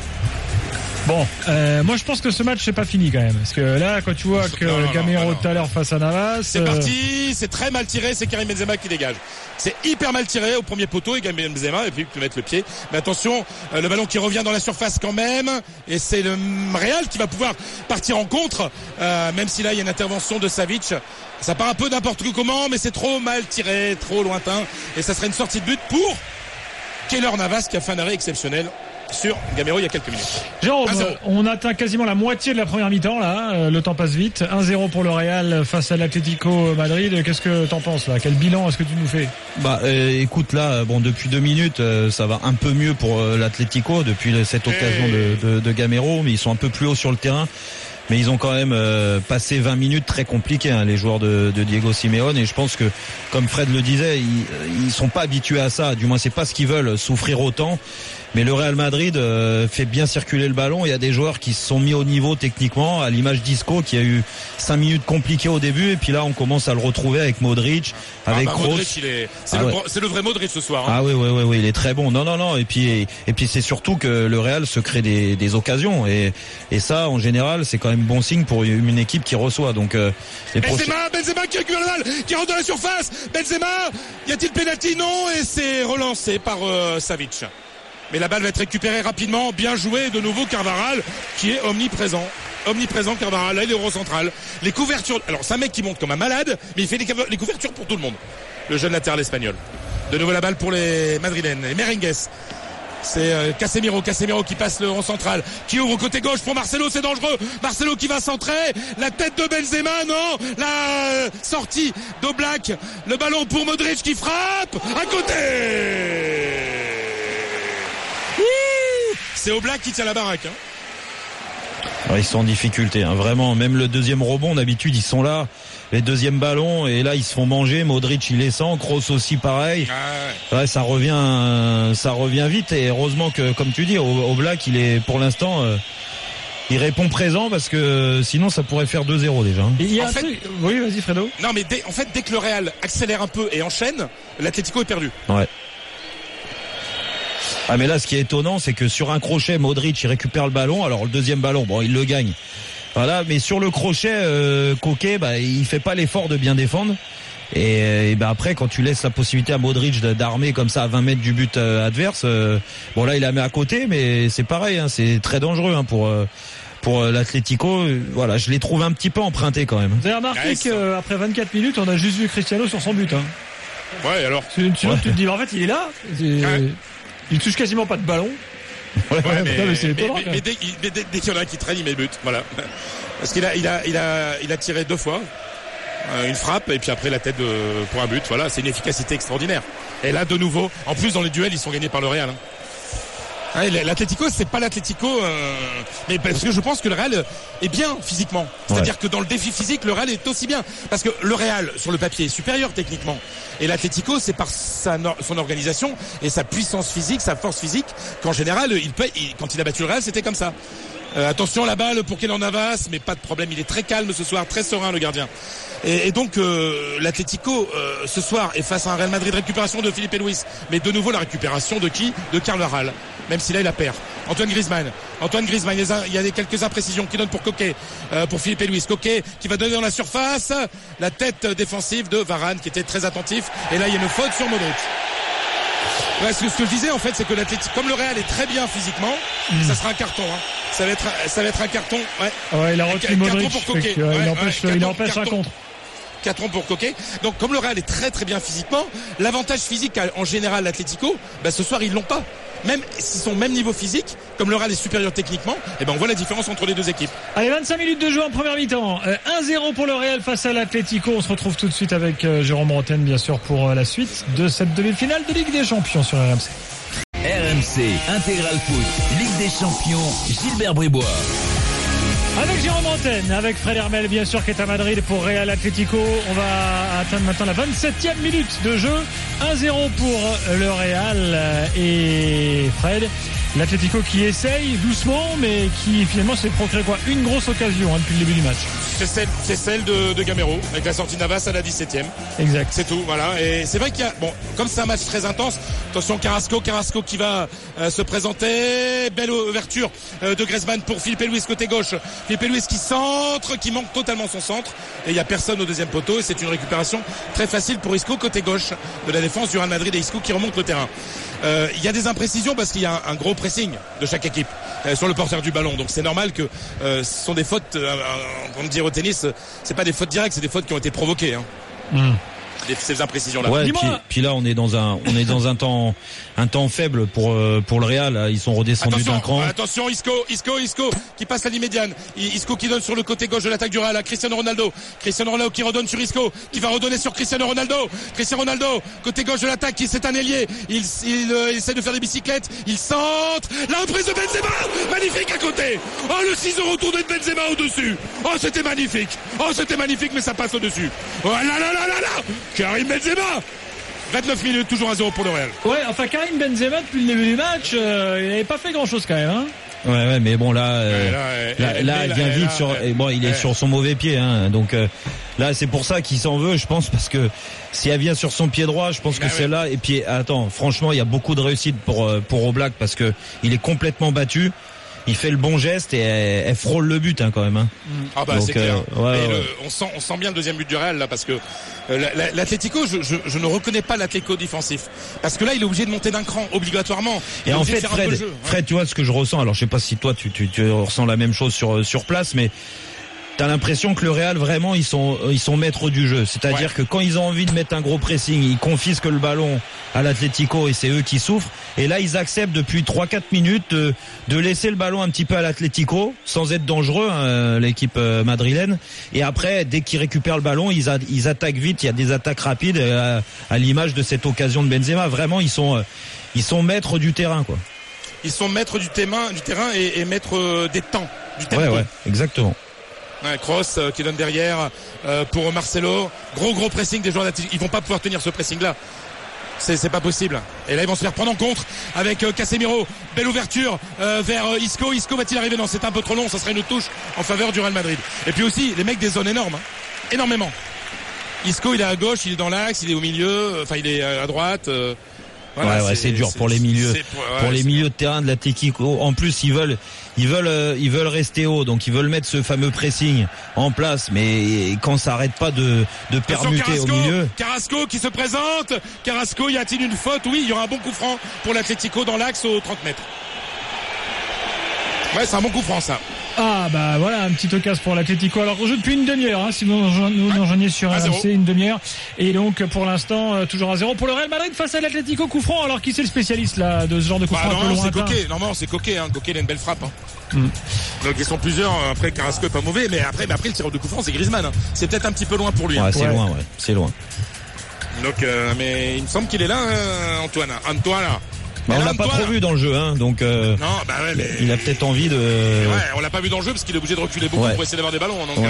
Bon, moi je pense que ce match c'est pas fini quand même, parce que là quand tu vois que Gamero tout à l'heure face à Navas, c'est parti, c'est très mal tiré, c'est Karim Benzema qui dégage. C'est hyper mal tiré au premier poteau et Karim Benzema et puis il peut mettre le pied. Mais attention, le ballon qui revient dans la surface quand même, et c'est le Real qui va pouvoir partir en contre, même si là il y a une intervention de Savic. Ça part un peu n'importe comment, mais c'est trop mal tiré, trop lointain, et ça serait une sortie de but pour Keylor Navas qui a fait un arrêt exceptionnel sur Gamero il y a quelques minutes. Jérôme, on atteint quasiment la moitié de la première mi-temps là, le temps passe vite. 1-0 pour le Real face à l'Atlético Madrid. Qu'est-ce que t'en penses là? Quel bilan est-ce que tu nous fais? Écoute là, depuis 2 minutes, ça va un peu mieux pour l'Atlético depuis cette occasion de Gamero, mais ils sont un peu plus haut sur le terrain. Mais ils ont quand même passé 20 minutes très compliquées, les joueurs de Diego Simeone, et je pense que, comme Fred le disait, ils sont pas habitués à ça. Du moins, c'est pas ce qu'ils veulent, souffrir autant. Mais le Real Madrid fait bien circuler le ballon. Il y a des joueurs qui se sont mis au niveau techniquement, à l'image d'Isco qui a eu 5 minutes compliquées au début, et puis là on commence à le retrouver avec Modric, avec Kroos. C'est le vrai Modric ce soir. Ah oui, il est très bon. Non. Et puis c'est surtout que le Real se crée des occasions, et ça en général c'est quand même bon signe pour une équipe qui reçoit. Donc Benzema qui récupère le ballon, qui rentre dans la surface. Benzema, y a-t-il pénalty? Non, et c'est relancé par Savic. Mais la balle va être récupérée rapidement, bien joué de nouveau Carvajal qui est omniprésent Carvajal, là il est au rond central. Les couvertures, alors c'est un mec qui monte comme un malade, mais il fait les couvertures pour tout le monde, le jeune latéral espagnol. De nouveau la balle pour les Madrilènes, les Merengues. C'est Casemiro qui passe le rond central, qui ouvre côté gauche pour Marcelo, c'est dangereux. Marcelo qui va centrer, la tête de Benzema, non, la sortie d'Oblak, le ballon pour Modric qui frappe à côté. C'est Oblak qui tient la baraque. Alors, ils sont en difficulté, vraiment. Même le deuxième rebond, d'habitude, ils sont là. Les deuxièmes ballons, et là, ils se font manger. Modric, il est sans. Kroos aussi, pareil. Ouais, ça revient vite. Et heureusement que, comme tu dis, Oblak, il est, pour l'instant, il répond présent, parce que sinon, ça pourrait faire 2-0 déjà. Il y a oui, vas-y, Fredo. Non, mais dès que le Real accélère un peu et enchaîne, l'Atlético est perdu. Ouais. Ah, mais là, ce qui est étonnant, c'est que sur un crochet, Modric, il récupère le ballon. Alors, le deuxième ballon, il le gagne. Voilà, mais sur le crochet, Coquet, il fait pas l'effort de bien défendre. Et après, quand tu laisses la possibilité à Modric d'armer comme ça à 20 mètres du but adverse, là, il la met à côté, mais c'est pareil, c'est très dangereux pour l'Atlético. Voilà, je les trouve un petit peu empruntés quand même. Vous avez remarqué qu'après 24 minutes, on a juste vu Cristiano sur son but. Hein. Ouais, alors. Tu te dis, en fait, il est là. Il touche quasiment pas de ballon. Mais dès qu'il y en a un qui traîne, il met le but. Voilà. Parce qu'il a tiré 2 fois. Une frappe et puis après la tête pour un but. Voilà, c'est une efficacité extraordinaire. Et là, de nouveau, en plus dans les duels, ils sont gagnés par le Real. L'Atlético, c'est pas l'Atlético, mais parce que je pense que le Real est bien physiquement. C'est-à-dire que dans le défi physique, le Real est aussi bien. Parce que le Real, sur le papier, est supérieur techniquement. Et l'Atlético, c'est par son organisation et sa puissance physique, sa force physique, qu'en général, quand il a battu le Real, c'était comme ça. Attention, la balle pour Keylor Navas, mais pas de problème. Il est très calme ce soir, très serein le gardien. Et donc l'Atlético ce soir est face à un Real Madrid, récupération de Felipe Luis, mais de nouveau la récupération de qui? De Carvajal, même si là il la perd. Antoine Griezmann, il y a quelques imprécisions qui donnent pour Coquet, pour Felipe Luis. Coquet qui va donner dans la surface, la tête défensive de Varane qui était très attentif, et là il y a une faute sur Modric. Ouais, ce que je disais en fait, c'est que l'Atlético, comme le Real est très bien physiquement, ça sera un carton. Ça va être un carton. Ouais, il a retenu Modric. Pour Coquet. Il empêche un contre. 4 ans pour Coquet. Donc comme le Real est très très bien physiquement, l'avantage physique en général l'Atlético, ce soir ils l'ont pas. Même s'ils sont au même niveau physique, comme le Real est supérieur techniquement, on voit la différence entre les deux équipes. Allez, 25 minutes de jeu en première mi-temps. 1-0 pour le Real face à l'Atlético. On se retrouve tout de suite avec Jérôme Rotten, bien sûr, pour la suite de cette demi-finale de Ligue des Champions sur RMC. RMC Intégral Foot, Ligue des Champions, Gilbert Bribois. Avec Jérôme Antenne, avec Fred Hermel bien sûr qui est à Madrid pour Real Atlético. On va atteindre maintenant la 27e minute de jeu. 1-0 pour le Real et Fred. L'Atlético qui essaye doucement mais qui finalement s'est procuré une grosse occasion depuis le début du match. C'est celle de Gamero avec la sortie de Navas à la 17e. Exact. C'est tout, voilà. Et c'est vrai qu'il y a, comme c'est un match très intense, attention Carrasco qui va se présenter. Belle ouverture de Griezmann pour Felipe Luis côté gauche. Felipe Luis qui centre, qui manque totalement son centre. Et il n'y a personne au deuxième poteau et c'est une récupération très facile pour Isco côté gauche de la défense du Real Madrid et Isco qui remonte le terrain. Il y a des imprécisions parce qu'il y a un gros pressing de chaque équipe sur le porteur du ballon. Donc c'est normal que ce sont des fautes, on dire au tennis, c'est pas des fautes directes, c'est des fautes qui ont été provoquées. Ces imprécisions là. Ouais, puis là on est dans un temps faible pour le Real. Ils sont redescendus d'un cran. Attention Isco qui passe la ligne médiane. Isco qui donne sur le côté gauche de l'attaque du Real à Cristiano Ronaldo qui redonne sur Isco, qui va redonner sur Cristiano Ronaldo côté gauche de l'attaque, qui c'est un ailier. Il essaie de faire des bicyclettes, il centre, la reprise de Benzema, magnifique à côté. Oh, le 6 retourné de Benzema au dessus. Oh, c'était magnifique mais ça passe au dessus. Oh là là Karim Benzema. 29 minutes, toujours 1-0 pour le Real. Ouais, enfin Karim Benzema depuis le début du match, il n'avait pas fait grand chose quand même. Ouais, mais bon là, il vient vite il est sur son mauvais pied, donc là c'est pour ça qu'il s'en veut, je pense, parce que si elle vient sur son pied droit, je pense que c'est là. Et puis attends, franchement, il y a beaucoup de réussite pour Oblak parce que il est complètement battu. Il fait le bon geste et elle frôle le but quand même. Ah bah donc, c'est clair. On sent bien le deuxième but du Real là parce que l'Atlético, je ne reconnais pas l'Atlético défensif parce que là il est obligé de monter d'un cran obligatoirement. Et en fait Fred, tu vois ce que je ressens. Alors je sais pas si toi tu ressens la même chose sur place, mais t'as l'impression que le Real vraiment ils sont maîtres du jeu. C'est-à-dire que quand ils ont envie de mettre un gros pressing, ils confisquent le ballon à l'Atlético et c'est eux qui souffrent. Et là ils acceptent depuis 3-4 minutes de laisser le ballon un petit peu à l'Atlético sans être dangereux, l'équipe madrilène. Et après dès qu'ils récupèrent le ballon, ils attaquent vite. Il y a des attaques rapides à l'image de cette occasion de Benzema. Vraiment ils sont maîtres du terrain quoi. Ils sont maîtres du terrain et maîtres des temps du tempo. Ouais, exactement. Kroos qui donne derrière pour Marcelo. Gros pressing des joueurs d'Atlético. Ils vont pas pouvoir tenir ce pressing là. C'est pas possible. Et là ils vont se faire prendre en contre avec Casemiro. Belle ouverture vers Isco. Isco va-t-il arriver? Non, c'est un peu trop long. Ça serait une touche en faveur du Real Madrid. Et puis aussi les mecs des zones énormes, énormément. Isco il est à gauche, il est dans l'axe, il est au milieu, il est à droite. Voilà, c'est dur pour les milieux, les milieux de terrain de l'Atlético. En plus, ils veulent rester haut, donc ils veulent mettre ce fameux pressing en place. Mais quand ça arrête pas de permuter au milieu. Carrasco qui se présente. Carrasco, y a-t-il une faute? Oui, il y aura un bon coup franc pour l'Atlético dans l'axe aux 30 mètres. Ouais, c'est un bon coup franc ça. Ah bah voilà, un petit occasion pour l'Atlético. Alors on joue depuis une demi-heure, si vous nous rejoignez sur RMC, une demi-heure. Et donc pour l'instant toujours à 0 pour le Real Madrid face à l'Atlético. Coup franc. Alors qui c'est le spécialiste là de ce genre de coup franc un peu lointain? C'est Coquet. Coquet il a une belle frappe. Donc ils sont plusieurs. Après Carrasco est pas mauvais, mais après le tireur de coup franc c'est Griezmann. C'est peut-être un petit peu loin pour lui. Ouais, c'est loin. Donc mais il me semble qu'il est là, Antoine. Bah, on l'a pas trop vu dans le jeu, donc non, bah ouais, mais il a peut-être envie de. Ouais, on l'a pas vu dans le jeu parce qu'il est obligé de reculer beaucoup pour essayer d'avoir des ballons. Donc,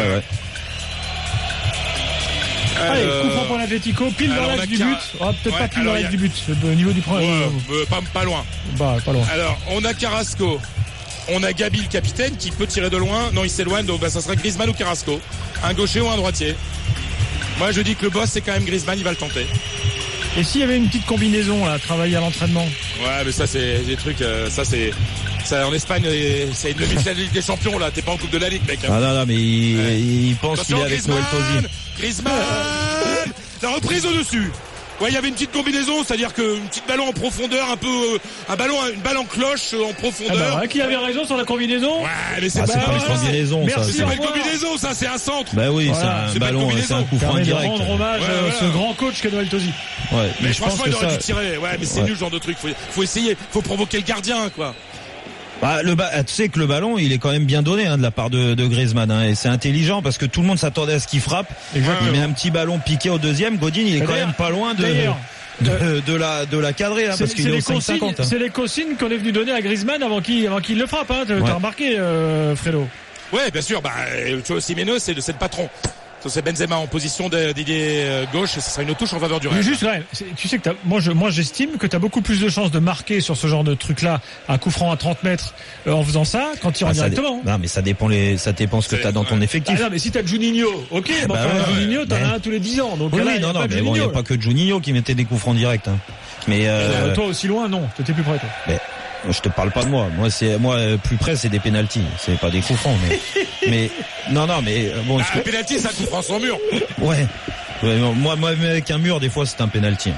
allez, coup franc pour l'Atlético, pile dans l'axe du but. Peut-être pas pile dans l'axe du but, au niveau du premier. Pas loin. Pas loin. Alors, on a Carrasco, on a Gabi le capitaine qui peut tirer de loin. Non, il s'éloigne, donc ça sera Griezmann ou Carrasco, un gaucher ou un droitier. Moi, je dis que le boss c'est quand même Griezmann, il va le tenter. Et s'il y avait une petite combinaison là, travailler à l'entraînement? Ouais, mais ça c'est des trucs, ça en Espagne, c'est une demi-finale de Ligue des Champions là. T'es pas en Coupe de la Ligue, mec. Ah non, mais il pense qu'il est avec Noël Tosi. Griezmann, la reprise au dessus. Ouais, il y avait une petite combinaison, c'est-à-dire que une petite ballon en profondeur, un peu une balle en cloche en profondeur. Ah bah, qui avait raison sur la combinaison? Ouais, mais c'est pas une combinaison, ça. C'est pas une combinaison, ça, c'est un centre. Bah oui, voilà, c'est un ballon, c'est un coup franc direct. Rendre hommage à ce grand coach qu'est Noël Tosi. Ouais, mais franchement, il aurait dû tirer. Ouais, mais c'est nul ce genre de truc. Faut essayer, faut provoquer le gardien, quoi. Bah, tu sais que le ballon, il est quand même bien donné de la part de Griezmann, et c'est intelligent parce que tout le monde s'attendait à ce qu'il frappe. Exactement. Il met un petit ballon piqué au deuxième. Godin, il est quand même pas loin de la cadrer, parce qu'il est au 5,50. C'est les consignes qu'on est venu donner à Griezmann avant qu'il le frappe. T'as remarqué, Fredo? Ouais, bien sûr. Simeone, c'est le patron. C'est Benzema en position d'ailier gauche, ce sera une touche en faveur du Real. Mais juste, tu sais que moi j'estime que tu as beaucoup plus de chances de marquer sur ce genre de truc là, un coup franc à 30 mètres en faisant ça, quand tu rentres directement. Non, mais ça dépend ce que tu as dans ton effectif. Ah non, mais si tu as Juninho, ok, Juninho, t'en as un tous les 10 ans. Donc oui, mais bon, il n'y a pas que Juninho qui mettait des coups francs directs. Mais toi aussi loin, non, t'étais plus près, toi. Mais je te parle pas de moi. Moi plus près c'est des pénaltys. C'est pas des coups francs, mais non, mais bon. Un pénalty, c'est un coup franc sans mur. Ouais. Moi avec un mur, des fois c'est un pénalty.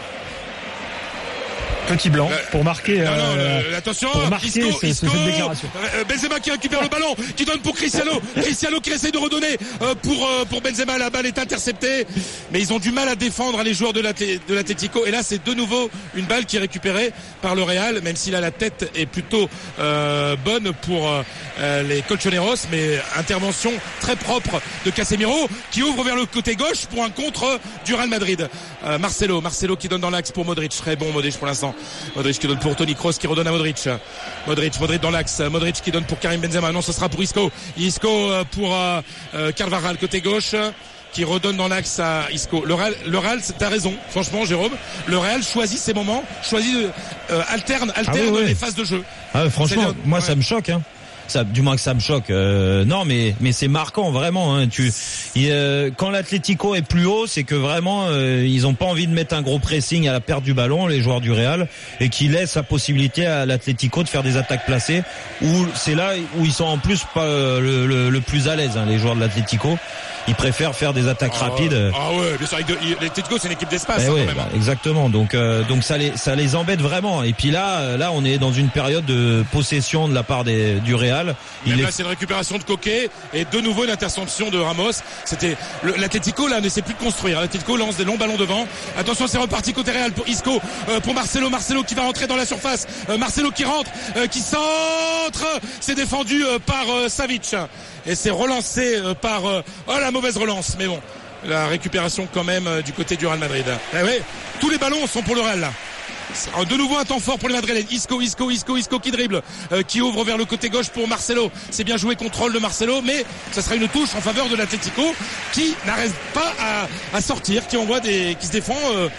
Petit blanc pour marquer. Attention, pour marquer cette déclaration. Benzema qui récupère le ballon, qui donne pour Cristiano. Cristiano qui essaie de redonner pour Benzema. La balle est interceptée, mais ils ont du mal à défendre les joueurs de l'Atlético. Et là, c'est de nouveau une balle qui est récupérée par le Real, même si là la tête est plutôt bonne pour les Colchoneros, mais intervention très propre de Casemiro qui ouvre vers le côté gauche pour un contre du Real Madrid. Marcelo qui donne dans l'axe pour Modric. Très bon Modric pour l'instant. Modric qui donne pour Toni Kroos qui redonne à Modric. Modric dans l'axe. Modric qui donne pour Karim Benzema. Non, ce sera pour Isco. Isco pour Carvajal côté gauche qui redonne dans l'axe à Isco. Le Real, t'as raison. Franchement, Jérôme, le Real choisit ses moments, alterne les phases de jeu. Franchement, moi ça me choque. Du moins que ça me choque. Non, mais c'est marquant vraiment. Quand l'Atlético est plus haut, c'est que vraiment ils ont pas envie de mettre un gros pressing à la perte du ballon, les joueurs du Real, et qui laissent la possibilité à l'Atlético de faire des attaques placées. Où c'est là où ils sont en plus pas le plus à l'aise, les joueurs de l'Atlético. Ils préfèrent faire des attaques rapides. Ah ouais, bien sûr. L'Atlético, c'est une équipe d'espace. Exactement. Donc ça les embête vraiment. Et puis là, on est dans une période de possession de la part du Real. Là, c'est une récupération de Coquet et de nouveau une interception de Ramos. L'Atlético là ne sait plus de construire. L'Atlético lance des longs ballons devant. Attention, c'est reparti côté Real pour Isco, pour Marcelo qui va rentrer dans la surface. Marcelo qui rentre, qui centre. C'est défendu par Savic. Et c'est relancé par la mauvaise relance, mais bon, la récupération quand même du côté du Real Madrid. Tous les ballons sont pour le Real là. De nouveau un temps fort pour les Madrilènes. Isco qui dribble, qui ouvre vers le côté gauche pour Marcelo. C'est bien joué, contrôle de Marcelo, mais ça sera une touche en faveur de l'Atlético qui n'arrête pas à sortir, qui se défend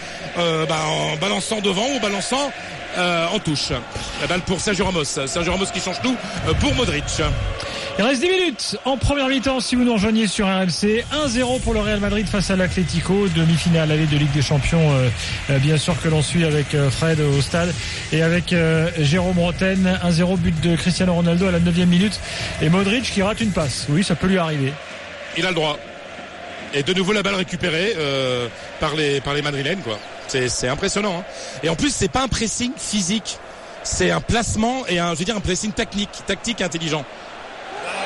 en balançant devant ou balançant en touche. La balle pour Sergio Ramos qui change tout pour Modric. Il reste 10 minutes en première mi-temps si vous nous rejoignez sur RMC. 1-0 pour le Real Madrid face à l'Atlético. Demi-finale aller de Ligue des Champions, bien sûr que l'on suit avec Fred au stade et avec Jérôme Roten. 1-0 but de Cristiano Ronaldo à la 9e minute. Et Modric qui rate une passe. Oui, ça peut lui arriver. Il a le droit. Et de nouveau la balle récupérée par les Madrilènes, quoi. C'est impressionnant. Et en plus, c'est pas un pressing physique. C'est un placement et un pressing tactique intelligent.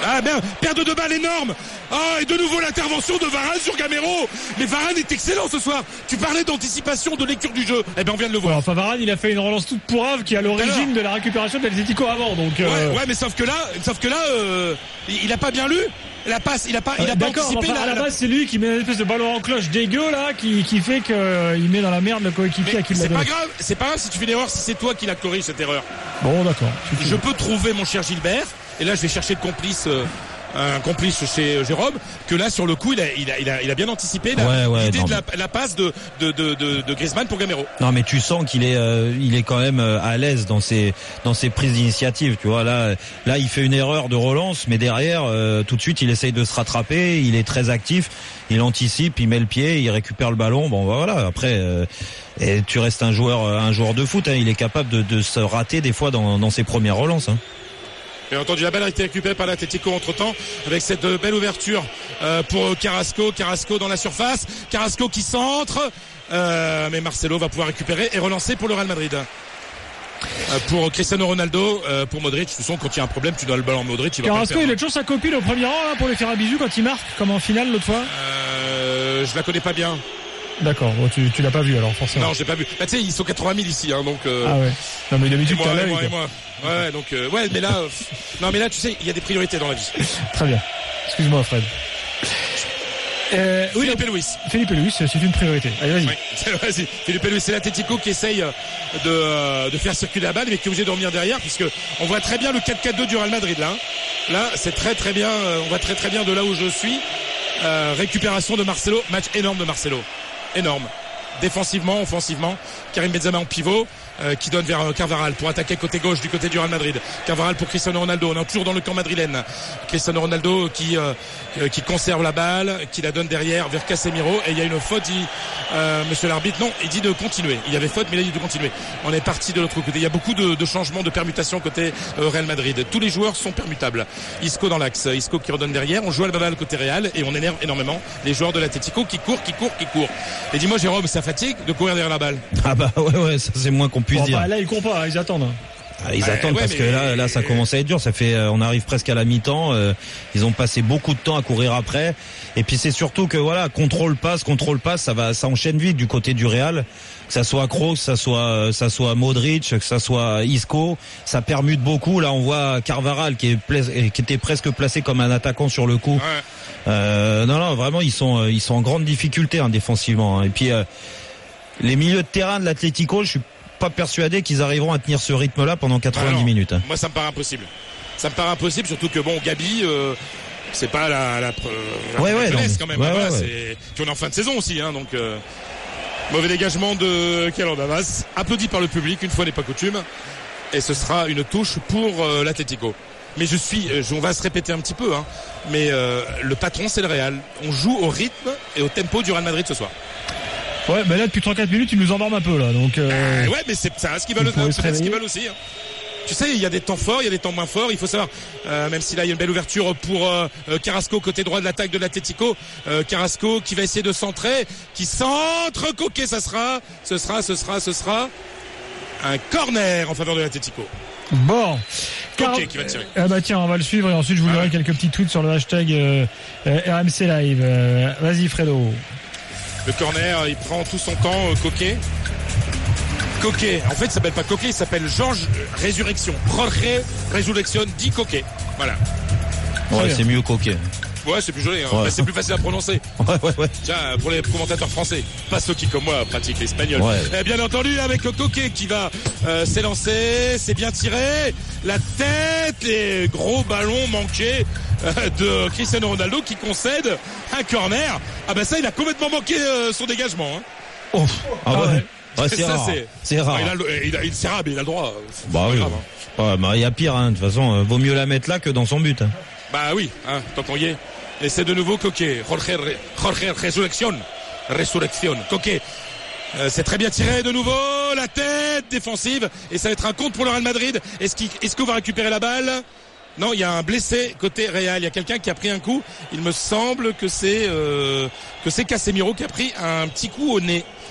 Ah bien, perte de balle énorme. Ah, et de nouveau l'intervention de Varane sur Gamero. Mais Varane est excellent ce soir. Tu parlais d'anticipation, de lecture du jeu. Eh ben on vient de le voir. Ouais, enfin Varane, il a fait une relance toute pourrave qui est à l'origine de la récupération de l'Atlético avant. Donc ouais, mais sauf que là, il a pas bien lu. La passe, il a pas anticipé. Enfin, à la base, c'est lui qui met une espèce de ballon en cloche dégueu là, qui fait qu'il met dans la merde le coéquipier à qui il l'a donné. C'est pas grave si tu fais une erreur, si c'est toi qui la corrige cette erreur. Bon, d'accord. Je peux trouver mon cher Gilbert, et là je vais chercher un complice chez Jérôme, que là sur le coup il a bien anticipé l'idée de la passe de Griezmann pour Gamero. Non mais tu sens qu'il est quand même à l'aise dans ses prises d'initiative, tu vois. Là il fait une erreur de relance, mais derrière tout de suite il essaye de se rattraper, il est très actif, il anticipe, il met le pied, il récupère le ballon. Bon voilà, après et tu restes un joueur de foot, hein, il est capable de se rater des fois dans ses premières relances, hein. Bien entendu, la balle a été récupérée par l'Atlético entre-temps avec cette belle ouverture pour Carrasco dans la surface. Carrasco qui centre, mais Marcelo va pouvoir récupérer et relancer pour le Real Madrid. Pour Cristiano Ronaldo, pour Modric, de toute façon quand il y a un problème tu dois le ballon à Modric. Carrasco il a toujours sa copine au premier rang là, pour lui faire un bisou quand il marque, comme en finale l'autre fois. Je la connais pas bien. D'accord, bon, tu l'as pas vu alors forcément. Non, j'ai pas vu. Bah tu sais, ils sont 80 000 ici, hein, donc. Ah ouais. Non mais d'habitude t'as l'œil. Ouais, donc ouais, mais là, non mais là, tu sais, il y a des priorités dans la vie. Très bien. Excuse-moi, Fred. Felipe Luis, c'est une priorité. Allez, vas-y. Oui, vas-y. Felipe Luis, c'est l'Atlético qui essaye de faire circuler la balle, mais qui est obligé de revenir derrière, puisque on voit très bien le 4-4-2 du Real Madrid là. Là, c'est très bien. On voit très bien de là où je suis. Récupération de Marcelo, match énorme de Marcelo. Énorme. Défensivement, offensivement, Karim Benzema en pivot, qui donne vers Carvajal pour attaquer côté gauche du côté du Real Madrid. Carvajal pour Cristiano Ronaldo. On est toujours dans le camp madrilène. Cristiano Ronaldo qui conserve la balle, qui la donne derrière vers Casemiro, et il y a une faute, dit monsieur l'arbitre. Non, il dit de continuer. Il y avait faute, mais là il dit de continuer. On est parti de l'autre côté. Il y a beaucoup de changements, de permutations côté Real Madrid. Tous les joueurs sont permutables. Isco dans l'axe, Isco qui redonne derrière. On joue à la balle côté Real et on énerve énormément les joueurs de l'Atlético qui courent. Et dis-moi Jérôme, ça fatigue de courir derrière la balle? Ah bah ouais, ça c'est moins qu'on puisse dire. Bah là ils courent pas, ils attendent. Ils attendent parce que là ça commence à être dur. Ça fait, on arrive presque à la mi-temps. Ils ont passé beaucoup de temps à courir après. Et puis c'est surtout que voilà, contrôle passe, ça enchaîne vite du côté du Real. Que ça soit Kroos, que ça soit Modric, que ça soit Isco, ça permute beaucoup. Là on voit Carvajal qui était presque placé comme un attaquant sur le coup. Non, vraiment ils sont en grande difficulté défensivement. Et puis les milieux de terrain de l'Atlético, je suis pas persuadé qu'ils arriveront à tenir ce rythme-là pendant 90 minutes. Moi, ça me paraît impossible. Surtout que bon, Gabi, c'est pas la jeunesse quand même. Puis on est en fin de saison aussi, hein, donc mauvais dégagement de Keylor Navas, applaudi par le public, une fois n'est pas coutume, et ce sera une touche pour l'Atlético. Mais on va se répéter un petit peu, hein, mais le patron c'est le Real. On joue au rythme et au tempo du Real Madrid ce soir. Ouais, mais là depuis 34 minutes, ils nous endorment un peu là, donc. Ouais, mais c'est ça, ce qu'ils veulent aussi. Hein. Tu sais, il y a des temps forts, il y a des temps moins forts. Il faut savoir, même si là il y a une belle ouverture pour Carrasco côté droit de l'attaque de l'Atlético. Carrasco qui va essayer de centrer, qui centre, Coquet, ce sera un corner en faveur de l'Atlético. Bon. Coquet qui va tirer. Bah tiens, on va le suivre et ensuite je vous lirai quelques petits tweets sur le hashtag RMC Live. Vas-y Fredo. Le corner, il prend tout son temps, Coquet. En fait, il s'appelle pas Coquet, il s'appelle Georges Résurrection. Jorge Résurrection dit Coquet. Voilà. Ouais, c'est mieux Coquet. Ouais, c'est plus joli, hein. Ouais. C'est plus facile à prononcer. Ouais. Tiens, pour les commentateurs français, pas ceux qui, comme moi, pratiquent l'espagnol. Ouais. Bien entendu, avec le Coquet qui va s'élancer, c'est bien tiré. La tête et gros ballon manqué de Cristiano Ronaldo qui concède un corner. Ah ben ça, il a complètement manqué son dégagement. Hein. Ouais, c'est rare. C'est rare. C'est rare, mais il a le droit. Bah oui. Grave, hein. Il y a pire, hein. De toute façon, vaut mieux la mettre là que dans son but. Hein. Bah oui, hein, tant qu'on y est. Et c'est de nouveau Coquet. Jorge Résurrection. Coquet. C'est très bien tiré de nouveau. La tête défensive. Et ça va être un compte pour le Real Madrid. Est-ce qu'on va récupérer la balle? Non, il y a un blessé côté Real. Il y a quelqu'un qui a pris un coup. Il me semble que c'est Casemiro qui a pris un petit coup au nez.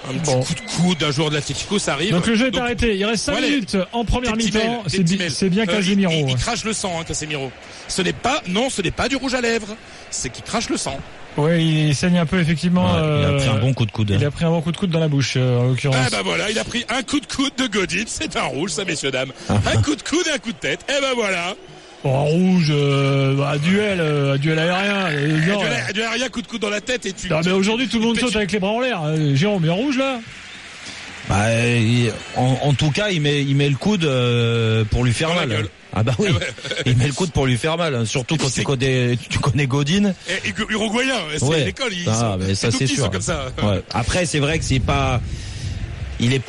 Un petit coup de coude d'un joueur de l'Atlético, ça arrive. Donc le jeu est arrêté. Il reste 5 minutes en première mi-temps. C'est bien Casemiro. Il crache le sang, Casemiro. Ce n'est pas du rouge à lèvres. C'est qu'il crache le sang. Oui, il saigne un peu, effectivement. Il a pris un bon coup de coude. Il a pris un bon coup de coude dans la bouche, en l'occurrence. Eh ben voilà, il a pris un coup de coude de Godin. C'est un rouge, ça, messieurs, dames. Un coup de coude et un coup de tête. Eh ben voilà. Bon, rouge, duel aérien. Duel aérien, coup de coude dans la tête et tu. Non, mais aujourd'hui, tout le monde saute avec les bras en l'air. Jérôme, il est rouge, là? Bah, en tout cas, il met le coude pour lui faire mal. Ah bah oui, il met le coude pour lui faire mal, hein. Surtout quand tu connais Godin. Et uruguayen, c'est l'école. Mais ça c'est sûr. Comme ça. Ouais. Après, c'est vrai que il est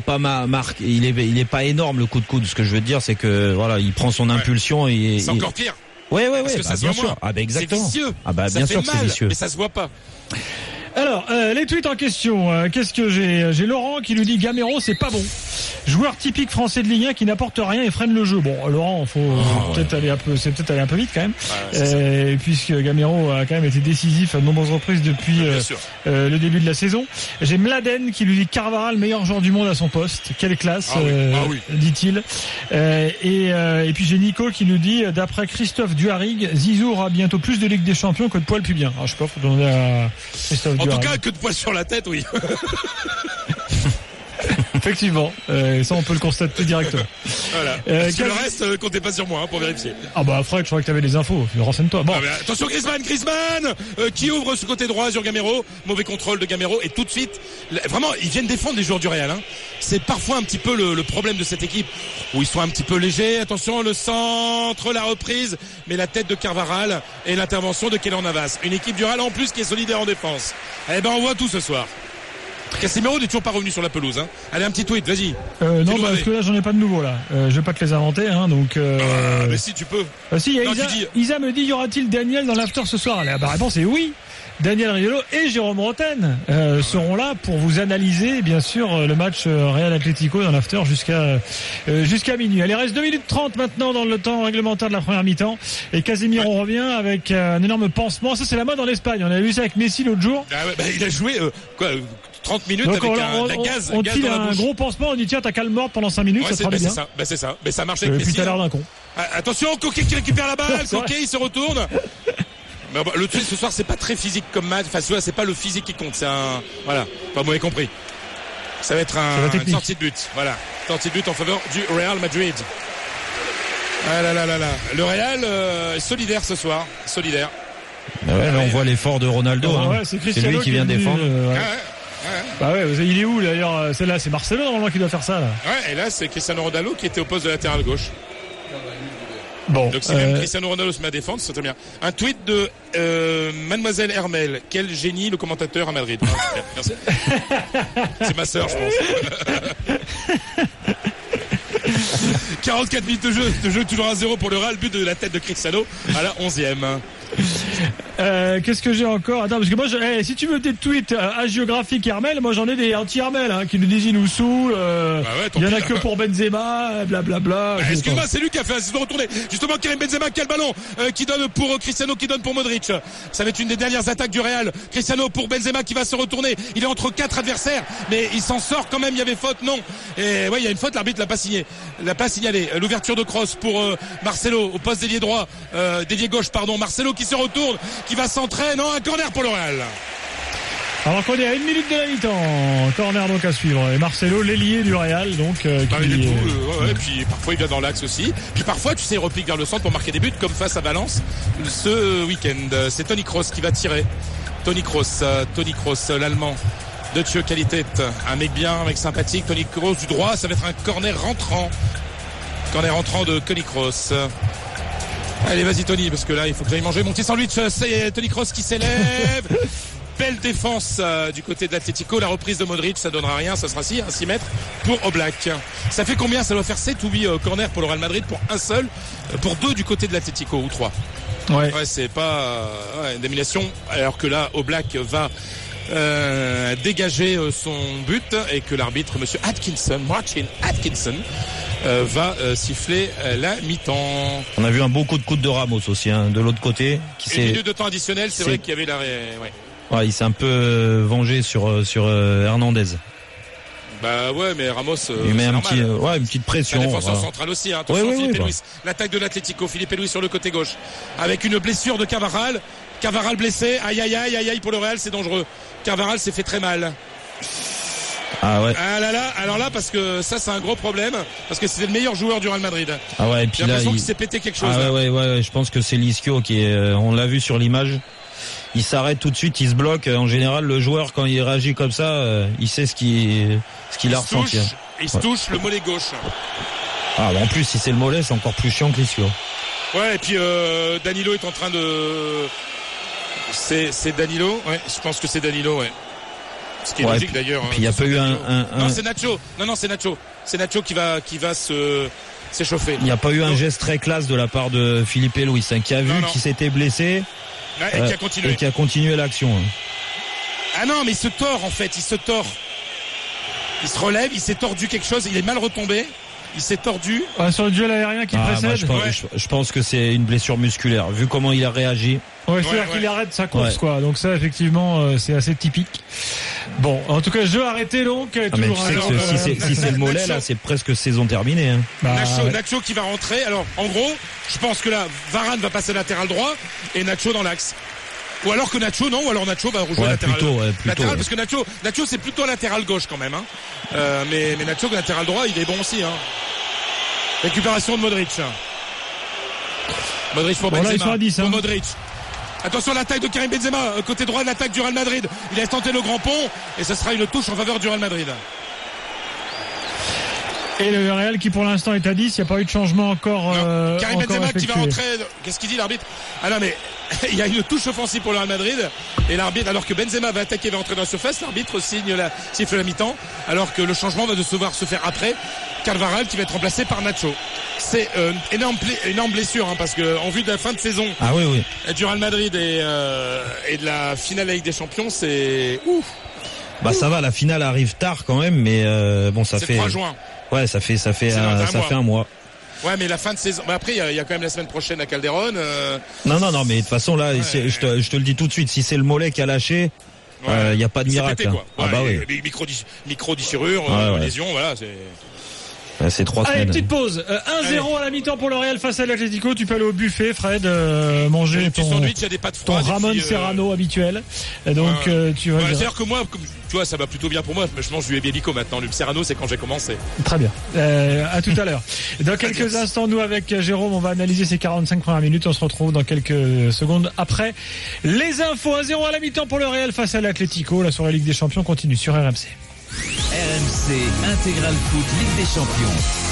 pas énorme le coup de coude. Ce que je veux dire, c'est que voilà, il prend son impulsion et c'est encore pire. Ouais. Parce que ça se voit bien sûr. moins. Exactement. C'est vicieux. Bien sûr que c'est vicieux. Mais ça se voit pas. Alors, les tweets en question, qu'est-ce que j'ai? J'ai Laurent qui nous dit Gamero, c'est pas bon. Joueur typique français de Ligue 1 qui n'apporte rien et freine le jeu. Bon, Laurent, peut-être aller un peu vite quand même. Puisque Gamero a quand même été décisif à de nombreuses reprises depuis le début de la saison. J'ai Mladen qui lui dit Carvajal, meilleur joueur du monde à son poste. Quelle classe, dit-il. Et puis j'ai Nico qui nous dit, d'après Christophe Duharig, Zizou aura bientôt plus de Ligue des Champions que de poils pubiens. Alors je sais pas, faut demander à Christophe Duharig. En tout cas, que de poils sur la tête, oui. Effectivement, ça on peut le constater directement. Voilà. Le reste, comptez pas sur moi pour vérifier. Ah bah Fred, je crois que tu avais les infos. Renseigne-toi. Bon. Attention Griezmann qui ouvre ce côté droit sur Gamero. Mauvais contrôle de Gamero et tout de suite, vraiment, ils viennent défendre les joueurs du Real. Hein. C'est parfois un petit peu le problème de cette équipe où ils sont un petit peu légers. Attention, le centre, la reprise, mais la tête de Carvajal et l'intervention de Keylor Navas. Une équipe du Real en plus qui est solidaire en défense. Eh ben on voit tout ce soir. Casemiro n'est toujours pas revenu sur la pelouse. Hein. Allez, un petit tweet, vas-y. Non, parce que là, j'en ai pas de nouveau là. Je vais pas te les inventer, hein, donc. Mais si tu peux. Si, il y a Isa me dit, y aura-t-il Daniel dans l'after ce soir? La réponse est oui. Daniel Riolo et Jérôme Roten seront là pour vous analyser, bien sûr, le match Real Atlético dans l'after jusqu'à minuit. Allez, reste 2 minutes 30 maintenant dans le temps réglementaire de la première mi-temps. Et Casemiro revient avec un énorme pansement. Ça, c'est la mode en Espagne. On a vu ça avec Messi l'autre jour. Il a joué 30 minutes. Donc avec la gaz. On gaz file dans la un bouche. Gros pansement. On dit tiens, t'as qu'à le mordre pendant 5 minutes. Ça sera bien. C'est ça. Mais ça marche avec Messi. Et puis t'as l'air d'un con. Attention, Coquet qui récupère la balle. Coquet, il se retourne. Mais le truc ce soir, c'est pas très physique comme match. Enfin, c'est pas le physique qui compte. C'est voilà. Pas vous avez compris. Ça va être une sortie de but. Voilà. Sortie de but en faveur du Real Madrid. Ah là. Le Real est solidaire ce soir. Solidaire. Là, on voit l'effort de Ronaldo. C'est lui qui vient défendre. Bah ouais, il est où d'ailleurs? Celle-là, c'est Marcelo normalement qui doit faire ça là. Ouais, et là c'est Cristiano Ronaldo qui était au poste de latéral gauche. Bon, donc si même Cristiano Ronaldo se met à défendre, c'est très bien. Un tweet de Mademoiselle Hermel. Quel génie le commentateur à Madrid. Merci. C'est ma sœur, je pense. 44 minutes de jeu toujours à 0 pour le Real, but de la tête de Cristiano à la 11e. Qu'est-ce que j'ai encore? Attends, parce que moi, si tu veux des tweets hagiographiques Hermel, moi j'en ai des anti-Hermel qui nous disent il nous saoule. Il y en a que pour Benzema, blablabla. Excuse-moi, c'est lui qui a fait un assist de retourner. Justement, Karim Benzema qui a le ballon, qui donne pour Cristiano, qui donne pour Modric. Ça va être une des dernières attaques du Real. Cristiano pour Benzema qui va se retourner. Il est entre 4 adversaires, mais il s'en sort quand même. Il y avait faute, non? Et ouais, il y a une faute. L'arbitre l'a pas signé, l'a pas signalé. L'ouverture de cross pour Marcelo au poste d'ailier droit, d'ailier gauche, pardon. Marcelo qui se retourne, qui va centrer. Non, un corner pour le Real. Alors qu'on est à 1 minute de la mi-temps, corner donc à suivre. Et Marcelo, l'ailier du Real, donc. Puis parfois il vient dans l'axe aussi. Puis parfois, tu sais, il replique vers le centre pour marquer des buts, comme face à Valence ce week-end. C'est Toni Kroos qui va tirer. Toni Kroos, l'Allemand de Thieu Qualité, un mec bien, un mec sympathique. Toni Kroos du droit, ça va être un corner rentrant. Corner rentrant de Toni Kroos. Allez, vas-y Tony, parce que là il faut que j'aille manger mon petit sandwich. C'est Toni Kroos qui s'élève. Belle défense du côté de l'Atlético. La reprise de Modric, ça donnera rien, ça sera 6 mètres pour Oblak. Ça fait combien? Ça doit faire 7 ou 8 corners pour le Real Madrid, pour un seul, pour 2 du côté de l'Atlético, ou 3. Ouais, c'est pas une domination, alors que là Oblak va dégager son but et que l'arbitre, monsieur Martin Atkinson, va siffler la mi-temps. On a vu un beau coup de coude de Ramos aussi, de l'autre côté. Une minute de temps additionnel, c'est vrai qu'il y avait Ouais, il s'est un peu vengé sur Hernandez. Bah ouais, mais Ramos, il met une petite pression. La défenseur centrale aussi, hein. Attention, Philippe Luis. L'attaque de l'Atlético, Philippe Luis sur le côté gauche. Avec une blessure de Carvajal. Carvajal blessé. Aïe, aïe, aïe, aïe, aïe, pour le Real, c'est dangereux. Carvajal s'est fait très mal. Ah ouais. Ah là là, alors là, parce que ça, c'est un gros problème. Parce que c'était le meilleur joueur du Real Madrid. Ah ouais, et puis j'ai l'impression qu'il s'est pété quelque chose. Ah ouais, je pense que c'est Liscio qui est, on l'a vu sur l'image. Il s'arrête tout de suite, il se bloque. En général, le joueur, quand il réagit comme ça, il sait ce qu'il a ressenti. Il se touche le mollet gauche. Ah, en plus, si c'est le mollet, c'est encore plus chiant que Liscio. Ouais, et puis Danilo est en train de... C'est Danilo. Ouais, je pense que c'est Danilo, ouais. Ce qui est logique d'ailleurs. Puis il n'y a pas eu Non, c'est Nacho. Non, c'est Nacho. C'est Nacho qui va s'échauffer. Il n'y a pas eu un geste très classe de la part de Philippe Luis, qui a vu qu'il s'était blessé. Et qui a continué. Et qui a continué l'action. Ah non, mais il se tord en fait, il se tord. Il se relève, il s'est tordu quelque chose, il est mal retombé. Il s'est tordu. Sur le duel aérien qui précède. Je pense que c'est une blessure musculaire. Vu comment il a réagi. Ouais, c'est-à-dire qu'il arrête sa course, quoi. Donc ça, effectivement, c'est assez typique. Bon, en tout cas, jeu arrêté donc. Mais tu sais que si c'est le mollet, là, c'est presque saison terminée. Hein. Nacho qui va rentrer. Alors, en gros, je pense que là, Varane va passer latéral droit et Nacho dans l'axe. Ou alors que Nacho va rejouer latéral. Latéral, parce que Nacho c'est plutôt latéral gauche quand même. Hein. Mais Nacho latéral droit, il est bon aussi. Hein. Récupération de Modric. Modric pour Benzema. Là, ils sont à 10, pour Modric. Attention à l'attaque de Karim Benzema, côté droit de l'attaque du Real Madrid. Il laisse tenter le grand pont et ce sera une touche en faveur du Real Madrid. Et le Real qui pour l'instant est à 10, il n'y a pas eu de changement encore. Karim Benzema qui va rentrer. Qu'est-ce qu'il dit l'arbitre? Ah non mais il y a une touche offensive pour le Real Madrid et l'arbitre, alors que Benzema va attaquer, va entrer dans la surface, l'arbitre siffle la mi-temps, alors que le changement va devoir se faire après. Carvajal qui va être remplacé par Nacho. C'est énorme blessure, hein, parce que en vue de la fin de saison du Real Madrid et de la finale de la Ligue des Champions, c'est ouf. Bah ça va, la finale arrive tard quand même, mais bon ça fait. 3 juin. Ouais, ça fait un mois. Ouais, mais la fin de saison. Bah après, il y a quand même la semaine prochaine à Calderón. Non, mais de toute façon là, je te le dis tout de suite, si c'est le mollet qui a lâché, il y a pas de miracle. Pété, quoi. Ah bah oui. Micro-dissurure, lésion, voilà. C'est 3 semaines. Allez, petite pause. 1-0 à la mi-temps pour le Real face à l'Atlético. Tu peux aller au buffet, Fred, manger ton sandwich, il y a des pâtes froides, Ramon Serrano habituel. Et donc, tu vas. C'est-à-dire que moi, tu vois, ça va plutôt bien pour moi. Je mange du Ebelico maintenant. Le Serrano, c'est quand j'ai commencé. Très bien. À tout à l'heure. Dans quelques instants, nous, avec Jérôme, on va analyser ces 45 premières minutes. On se retrouve dans quelques secondes après les infos. 1-0 à la mi-temps pour le Real face à l'Atlético. La soirée Ligue des Champions continue sur RMC. RMC Intégral Foot Ligue des Champions.